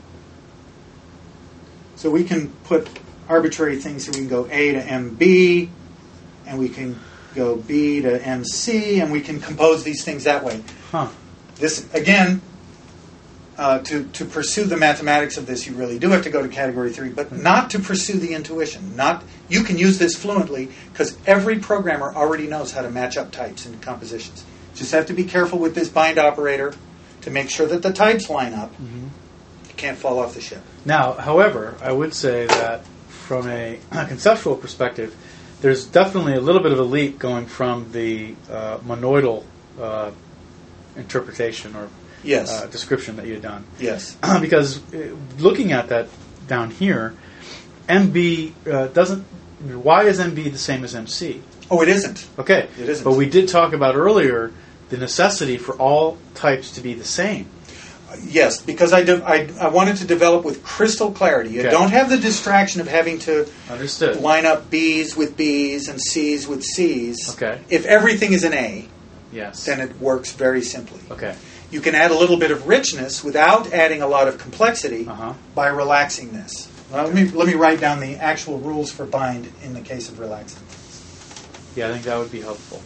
So we can put arbitrary things, so we can go A to M B, and we can go B to M C, and we can compose these things that way. Huh. This, again, uh, to, to pursue the mathematics of this, you really do have to go to category theory, but not to pursue the intuition. Not You can use this fluently, because every programmer already knows how to match up types and compositions. Just have to be careful with this bind operator to make sure that the types line up. Mm-hmm. You can't fall off the ship. Now, however, I would say that from a, a conceptual perspective, there's definitely a little bit of a leap going from the uh, monoidal uh, interpretation or Yes. uh, description that you had done. Yes. Because uh, looking at that down here, M B uh, doesn't. Why is M B the same as M C? Oh, it isn't. Okay, It isn't. but we did talk about earlier the necessity for all types to be the same. Yes, because I, de- I, I wanted to develop with crystal clarity. You Okay. don't have the distraction of having to Understood. line up B's with B's and C's with C's. Okay. If everything is an A, Yes. then it works very simply. Okay. You can add a little bit of richness without adding a lot of complexity Uh-huh. by relaxing this. Well, let me let me write down the actual rules for bind in the case of relaxing. Yeah, I think that would be helpful.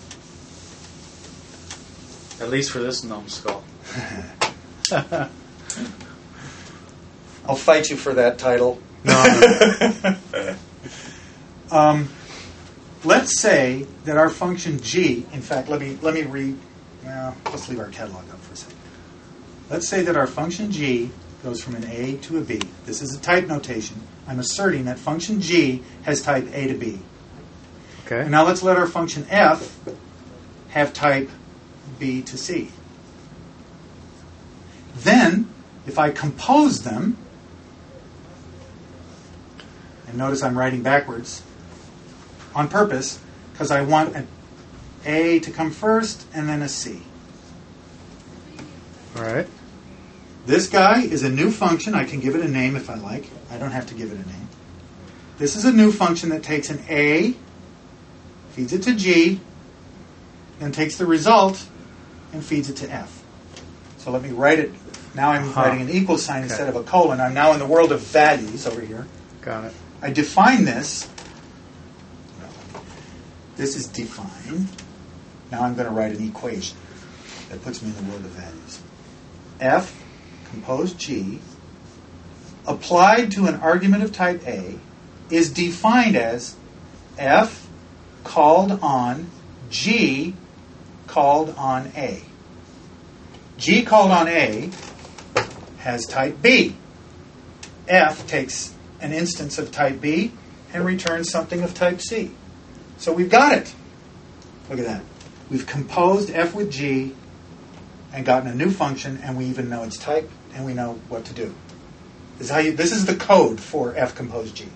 At least for this numbskull. I'll fight you for that title. No, no. Um, let's say that our function g, in fact, let me let me read. Well, let's leave our catalog up for a second. Let's say that our function g goes from an A to a B. This is a type notation. I'm asserting that function g has type A to B. Okay. And now let's let our function f have type B to C. Then, if I compose them, and notice I'm writing backwards on purpose, because I want an A to come first and then a C. All right. This guy is a new function. I can give it a name if I like. I don't have to give it a name. This is a new function that takes an A, feeds it to G, then takes the result and feeds it to F. So let me write it. Now I'm Huh. writing an equal sign Okay. instead of a colon. I'm now in the world of values over here. Got it. I define this. This is define. Now I'm going to write an equation that puts me in the world of values. F, compose G, applied to an argument of type A, is defined as F called on G called on A. G called on A has type B. F takes an instance of type B and returns something of type C. So we've got it. Look at that. We've composed F with G and gotten a new function, and we even know its type, and we know what to do. This is, how you, this is the code for F compose G.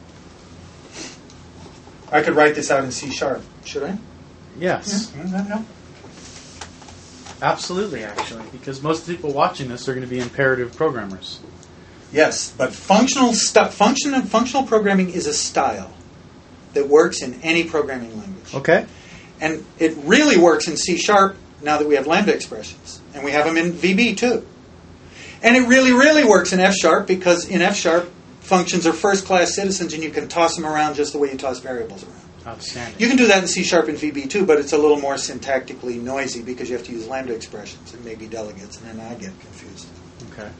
I could write this out in C sharp. Should I? Yes. Yeah, does that help? Absolutely, actually, because most people watching this are going to be imperative programmers. Yes, but functional stu- function functional programming is a style that works in any programming language. Okay. And it really works in C sharp now that we have lambda expressions. And we have them in V B too. And it really, really works in F sharp because in F sharp, functions are first-class citizens and you can toss them around just the way you toss variables around. Outstanding. You can do that in C sharp and V B too, but it's a little more syntactically noisy because you have to use lambda expressions and maybe delegates, and then I get confused. Okay.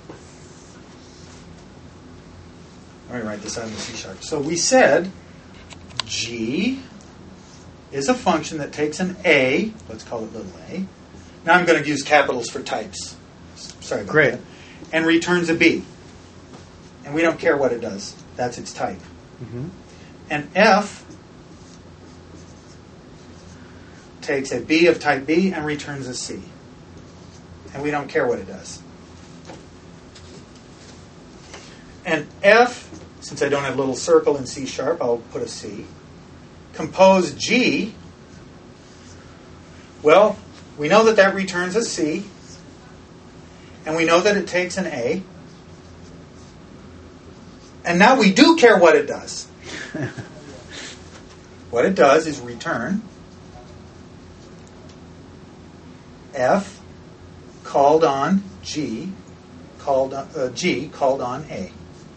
Let me write this out in C sharp. So we said G is a function that takes an A, let's call it little a. Now I'm going to use capitals for types. Sorry about Great. that. And returns a B. And we don't care what it does. That's its type. Mm-hmm. And F takes a B of type B and returns a C. And we don't care what it does. And F, since I don't have a little circle in C sharp, I'll put a C. Compose G. Well, we know that that returns a C. And we know that it takes an A. And now we do care what it does. What it does is return F called on G called on, uh, G called on A.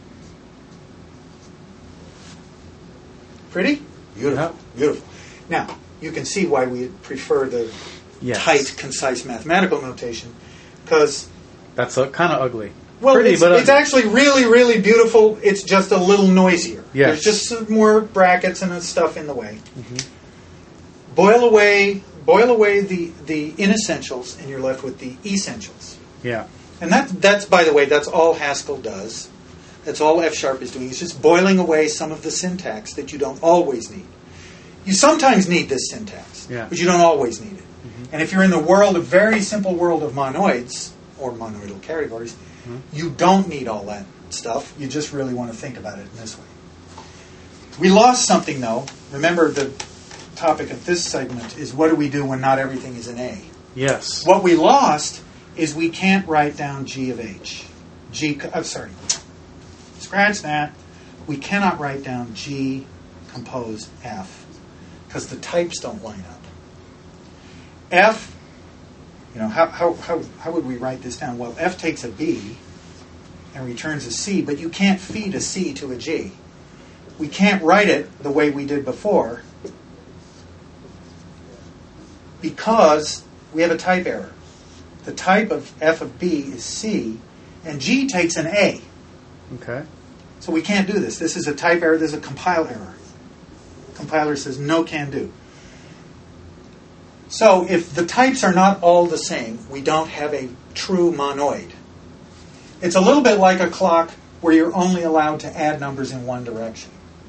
Pretty? Beautiful. Yeah. Beautiful. Now, you can see why we prefer the Yes. tight, concise mathematical notation, because That's uh, kind of ugly. well, Pretty, it's, but it's ugly. actually really, really beautiful. It's just a little noisier. Yes. There's just some more brackets and stuff in the way. Mm-hmm. Boil away, boil away the, the inessentials, and you're left with the essentials. Yeah. And that, that's, by the way, that's all Haskell does. That's all F sharp is doing. It's just boiling away some of the syntax that you don't always need. You sometimes need this syntax, Yeah. but you don't always need it. Mm-hmm. And if you're in the world, a very simple world of monoids, or monoidal categories, Mm-hmm. you don't need all that stuff. You just really want to think about it in this way. We lost something, though. Remember, the topic of this segment is what do we do when not everything is an A? Yes. What we lost is we can't write down G of H. G, I'm sorry, scratch that. We cannot write down G compose F because the types don't line up. F, you know, how, how, how, how would we write this down? Well, F takes a B and returns a C, but you can't feed a C to a G. We can't write it the way we did before because we have a type error. The type of F of B is C, and G takes an A. Okay. So we can't do this. This is a type error. This is a compile error. Compiler says no can do. So if the types are not all the same, we don't have a true monoid. It's a little bit like a clock where you're only allowed to add numbers in one direction.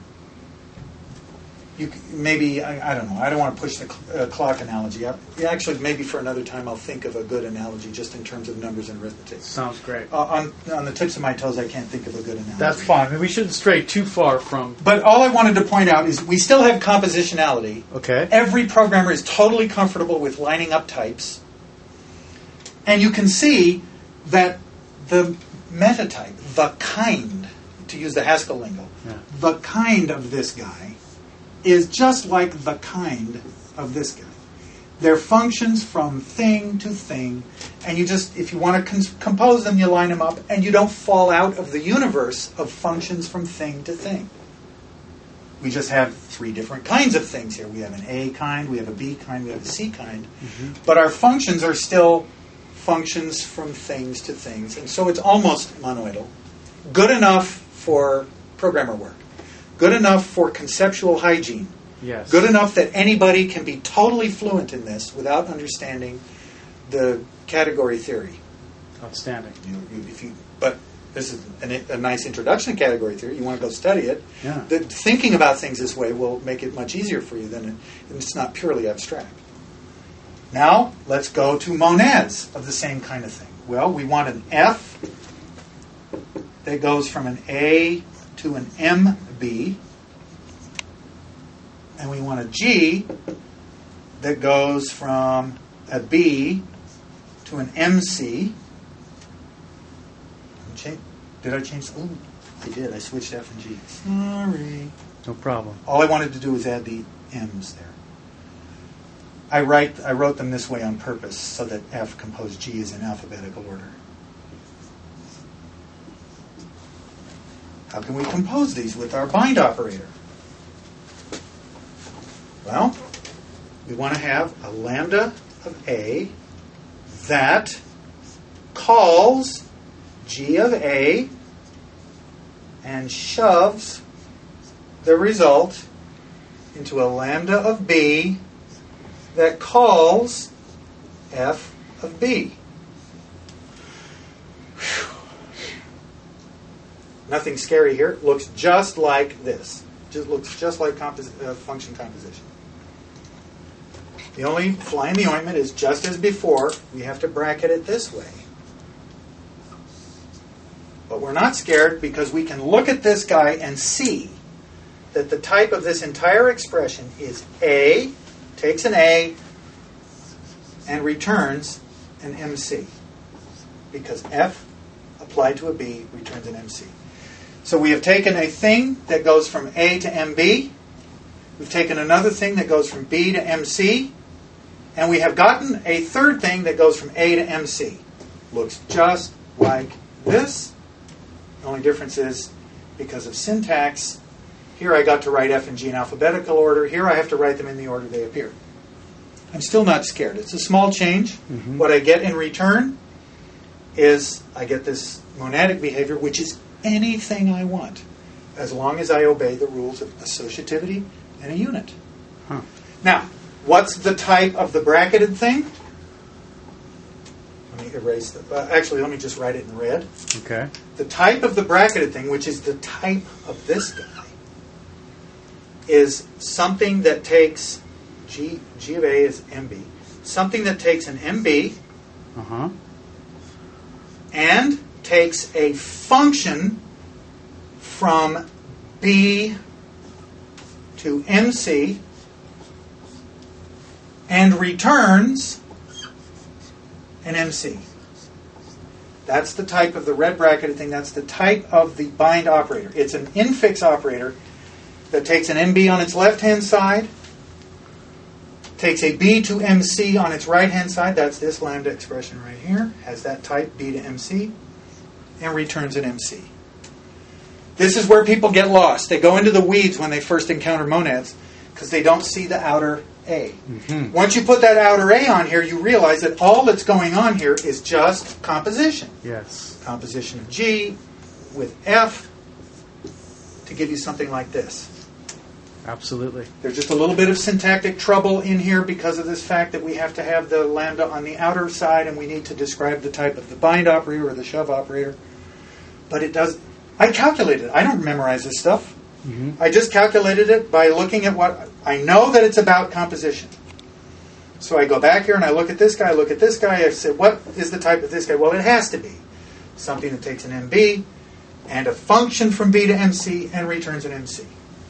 You maybe, I, I don't know, I don't want to push the cl- uh, clock analogy up. Actually, maybe for another time I'll think of a good analogy just in terms of numbers and arithmetic. Sounds great. Uh, on, on the tips of my toes, I can't think of a good analogy. That's fine. I mean, we shouldn't stray too far from... But all I wanted to point out is we still have compositionality. Okay. Every programmer is totally comfortable with lining up types. And you can see that the metatype, the kind, to use the Haskell lingo, yeah. the kind of this guy is just like the kind of this guy. They're functions from thing to thing, and you just, if you want to cons- compose them, you line them up, and you don't fall out of the universe of functions from thing to thing. We just have three different kinds of things here. We have an A kind, we have a B kind, we have a C kind, mm-hmm. but our functions are still functions from things to things, and so it's almost monoidal. Good enough for programmer work. Good enough for conceptual hygiene. Yes. Good enough that anybody can be totally fluent in this without understanding the category theory. Outstanding. You, you, if you, but this is an, a nice introduction to category theory. You want to go study it. Yeah. The, thinking about things this way will make it much easier for you than it, it's not purely abstract. Now, let's go to monads of the same kind of thing. Well, we want an F that goes from an A to an M B, and we want a G that goes from a B to an M C. Did I change? Oh, I did. I switched F and G. Sorry. No problem. All I wanted to do was add the M's there. I write. I wrote them this way on purpose so that F composed G is in alphabetical order. How can we compose these with our bind operator? Well, we want to have a lambda of A that calls G of A and shoves the result into a lambda of B that calls F of B. Whew. Nothing scary here. It looks just like this. Just looks just like compos- uh, function composition. The only fly in the ointment is just as before. We have to bracket it this way. But we're not scared because we can look at this guy and see that the type of this entire expression is A, takes an A, and returns an M C. Because F applied to a B returns an M C. So we have taken a thing that goes from A to M B. We've taken another thing that goes from B to M C. And we have gotten a third thing that goes from A to M C. Looks just like this. The only difference is, because of syntax, here I got to write F and G in alphabetical order. Here I have to write them in the order they appear. I'm still not scared. It's a small change. Mm-hmm. What I get in return is I get this monadic behavior, which is anything I want, as long as I obey the rules of associativity and a unit. Huh. Now, what's the type of the bracketed thing? Let me erase the... Uh, actually, let me just write it in red. Okay. The type of the bracketed thing, which is the type of this guy, is something that takes... G, G of A is M B. Something that takes an M B uh-huh. and takes a function from B to M C and returns an M C. That's the type of the red bracketed thing. That's the type of the bind operator. It's an infix operator that takes an M B on its left-hand side, takes a B to M C on its right-hand side. That's this lambda expression right here. Has that type, B to M C, and returns an M C. This is where people get lost. They go into the weeds when they first encounter monads because they don't see the outer A. Mm-hmm. Once you put that outer A on here, you realize that all that's going on here is just composition. Yes. Composition of G with F to give you something like this. Absolutely. There's just a little bit of syntactic trouble in here because of this fact that we have to have the lambda on the outer side and we need to describe the type of the bind operator or the shove operator. But it does... I calculated it. I don't memorize this stuff. Mm-hmm. I just calculated it by looking at what... I know that it's about composition. So I go back here and I look at this guy, I look at this guy, I say, what is the type of this guy? Well, it has to be something that takes an M B and a function from B to M C and returns an M C.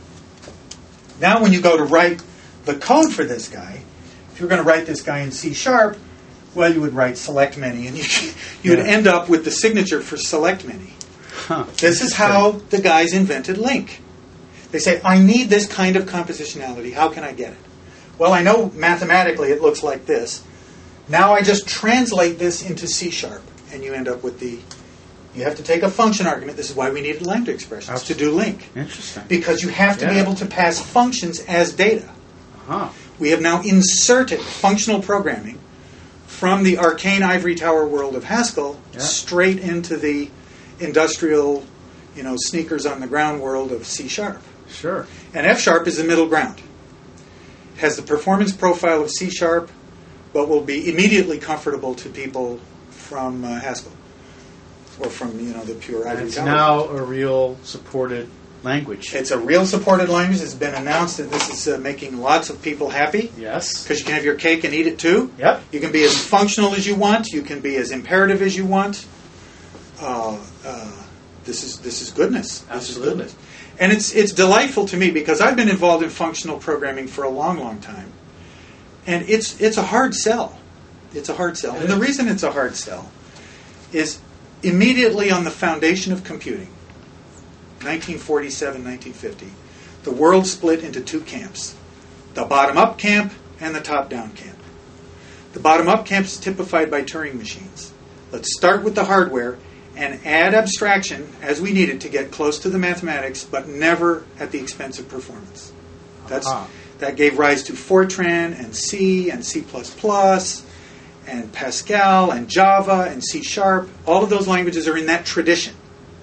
Now when you go to write the code for this guy, if you're going to write this guy in C sharp, well, you would write select many, and you, you would yeah. end up with the signature for select many. Huh. This is how the guys invented LINQ. They say, I need this kind of compositionality. How can I get it? Well, I know mathematically it looks like this. Now I just translate this into C sharp, and you end up with the... You have to take a function argument. This is why we needed lambda expressions Absolutely. to do LINQ. Interesting. Because you have to yeah. be able to pass functions as data. Uh-huh. We have now inserted functional programming from the arcane ivory tower world of Haskell yeah. straight into the industrial, you know, sneakers on the ground world of C sharp. Sure. And F sharp is the middle ground. Has the performance profile of C sharp, but will be immediately comfortable to people from uh, Haskell. Or from, you know, the pure ivory It's tower. now a real supported language. It's a real supported language. It's been announced that this is uh, making lots of people happy. Yes. Because you can have your cake and eat it too. Yep. You can be as functional as you want. You can be as imperative as you want. Uh, uh, this is this is goodness. This Absolutely. Is goodness. And it's it's delightful to me because I've been involved in functional programming for a long, long time. And it's it's a hard sell. It's a hard sell. And the reason it's a hard sell is immediately on the foundation of computing, nineteen forty-seven, nineteen fifty, the world split into two camps, the bottom-up camp and the top-down camp. The bottom-up camp is typified by Turing machines. Let's start with the hardware and add abstraction as we need it to get close to the mathematics, but never at the expense of performance. That's, uh-huh. That gave rise to Fortran and C and C plus plus, and Pascal and Java and C sharp. All of those languages are in that tradition.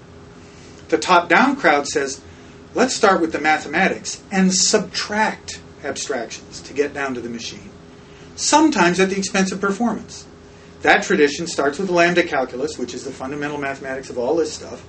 The top-down crowd says, let's start with the mathematics and subtract abstractions to get down to the machine, sometimes at the expense of performance. That tradition starts with lambda calculus, which is the fundamental mathematics of all this stuff,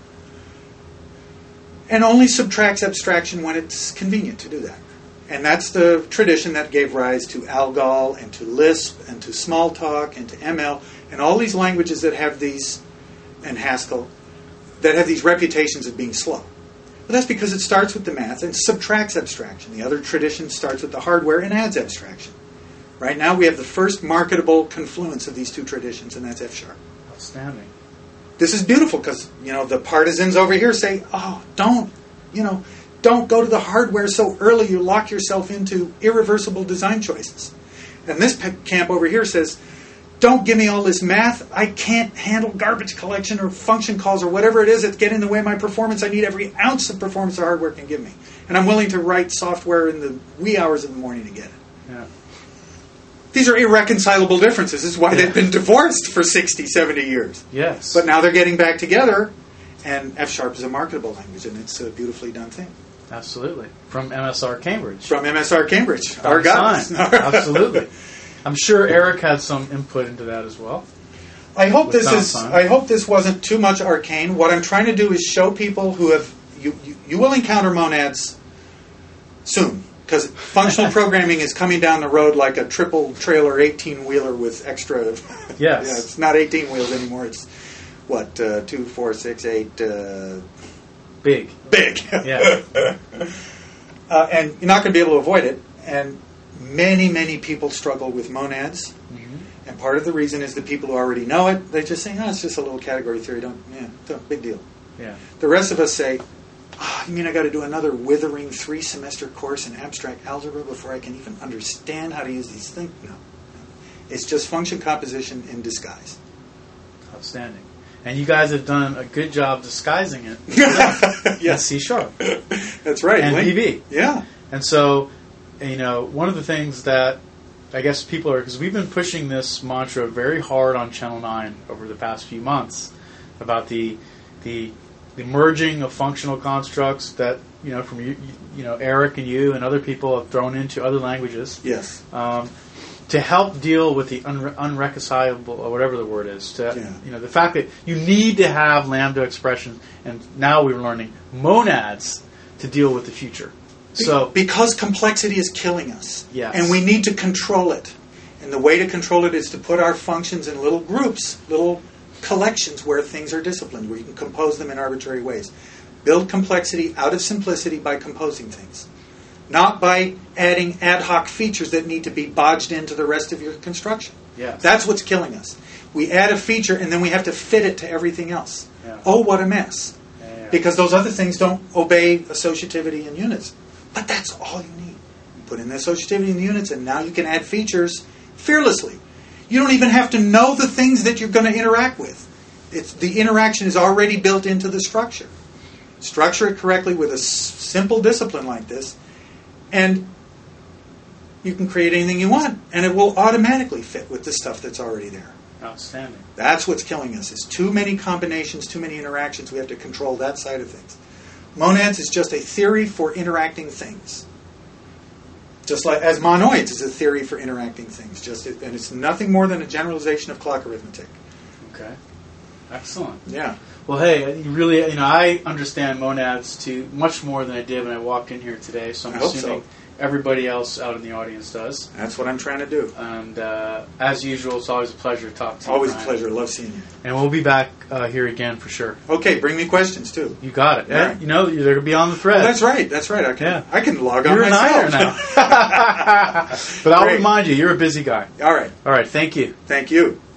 and only subtracts abstraction when it's convenient to do that. And that's the tradition that gave rise to ALGOL and to Lisp and to Smalltalk and to M L and all these languages that have these, and Haskell, that have these reputations of being slow. But that's because it starts with the math and subtracts abstraction. The other tradition starts with the hardware and adds abstraction. Right now we have the first marketable confluence of these two traditions, and that's F sharp. Outstanding. This is beautiful because, you know, the partisans over here say, oh, don't, you know, don't go to the hardware so early you lock yourself into irreversible design choices. And this camp over here says, don't give me all this math. I can't handle garbage collection or function calls or whatever it is that's getting in the way of my performance. I need every ounce of performance the hardware can give me. And I'm willing to write software in the wee hours of the morning to get it. Yeah. These are irreconcilable differences. This is why yeah. they've been divorced for sixty, seventy years. Yes. But now they're getting back together, and F sharp is a marketable language, and it's a beautifully done thing. Absolutely. From M S R Cambridge. From M S R Cambridge. Our guys. Absolutely. I'm sure Eric had some input into that as well. I hope this is. Fun. I hope this wasn't too much arcane. What I'm trying to do is show people who have you. You, you will encounter monads soon because functional programming is coming down the road like a triple trailer eighteen wheeler with extra. Yes. Yeah, it's not eighteen wheels anymore. It's what uh, two, four, six, eight. Uh, Big. Big. Yeah. uh, and you're not going to be able to avoid it. And many, many people struggle with monads. Mm-hmm. And part of the reason is the people who already know it, they just say, oh, it's just a little category theory. Don't, yeah, don't, big deal. Yeah. The rest of us say, oh, you mean I got to do another withering three-semester course in abstract algebra before I can even understand how to use these things? No. no. It's just function composition in disguise. Outstanding. And you guys have done a good job disguising it. Yes. C Sharp. That's right. And Link. P B. Yeah. And so, you know, one of the things that I guess people are, because we've been pushing this mantra very hard on Channel nine over the past few months about the the, the merging of functional constructs that, you know, from you, you know, Eric and you and other people have thrown into other languages. Yes. Um, to help deal with the unre- unreconcilable, or whatever the word is, to, Yeah. you know, the fact that you need to have lambda expressions, and now we're learning monads to deal with the future. So because complexity is killing us, Yes. and we need to control it. And the way to control it is to put our functions in little groups, little collections where things are disciplined, where you can compose them in arbitrary ways. Build complexity out of simplicity by composing things. Not by adding ad hoc features that need to be bodged into the rest of your construction. Yes. That's what's killing us. We add a feature and then we have to fit it to everything else. Yeah. Oh, what a mess. Yeah, yeah. Because those other things don't obey associativity in units. But that's all you need. Put in the associativity in the units and now you can add features fearlessly. You don't even have to know the things that you're going to interact with. It's, the interaction is already built into the structure. Structure it correctly with a s- simple discipline like this, and you can create anything you want, and it will automatically fit with the stuff that's already there. Outstanding. That's what's killing us, is too many combinations, too many interactions. We have to control that side of things. Monads is just a theory for interacting things. Just like as monoids is a theory for interacting things. Just and it's nothing more than a generalization of clock arithmetic. Okay. Excellent. Yeah. Well, hey, you really, you know, I understand monads to much more than I did when I walked in here today, so I'm I hope assuming so. everybody else out in the audience does. That's what I'm trying to do. And uh, as usual, it's always a pleasure to talk to you. Always a Brian. pleasure. Love seeing you. And we'll be back uh, here again for sure. Okay, bring me questions too. You got it. All Eh, right. You know, they're going to be on the thread. Oh, that's right. That's right. I can. Yeah. I can log on You're an myself. iron now. But I'll Great. remind you, you're a busy guy. All right. All right, thank you. Thank you.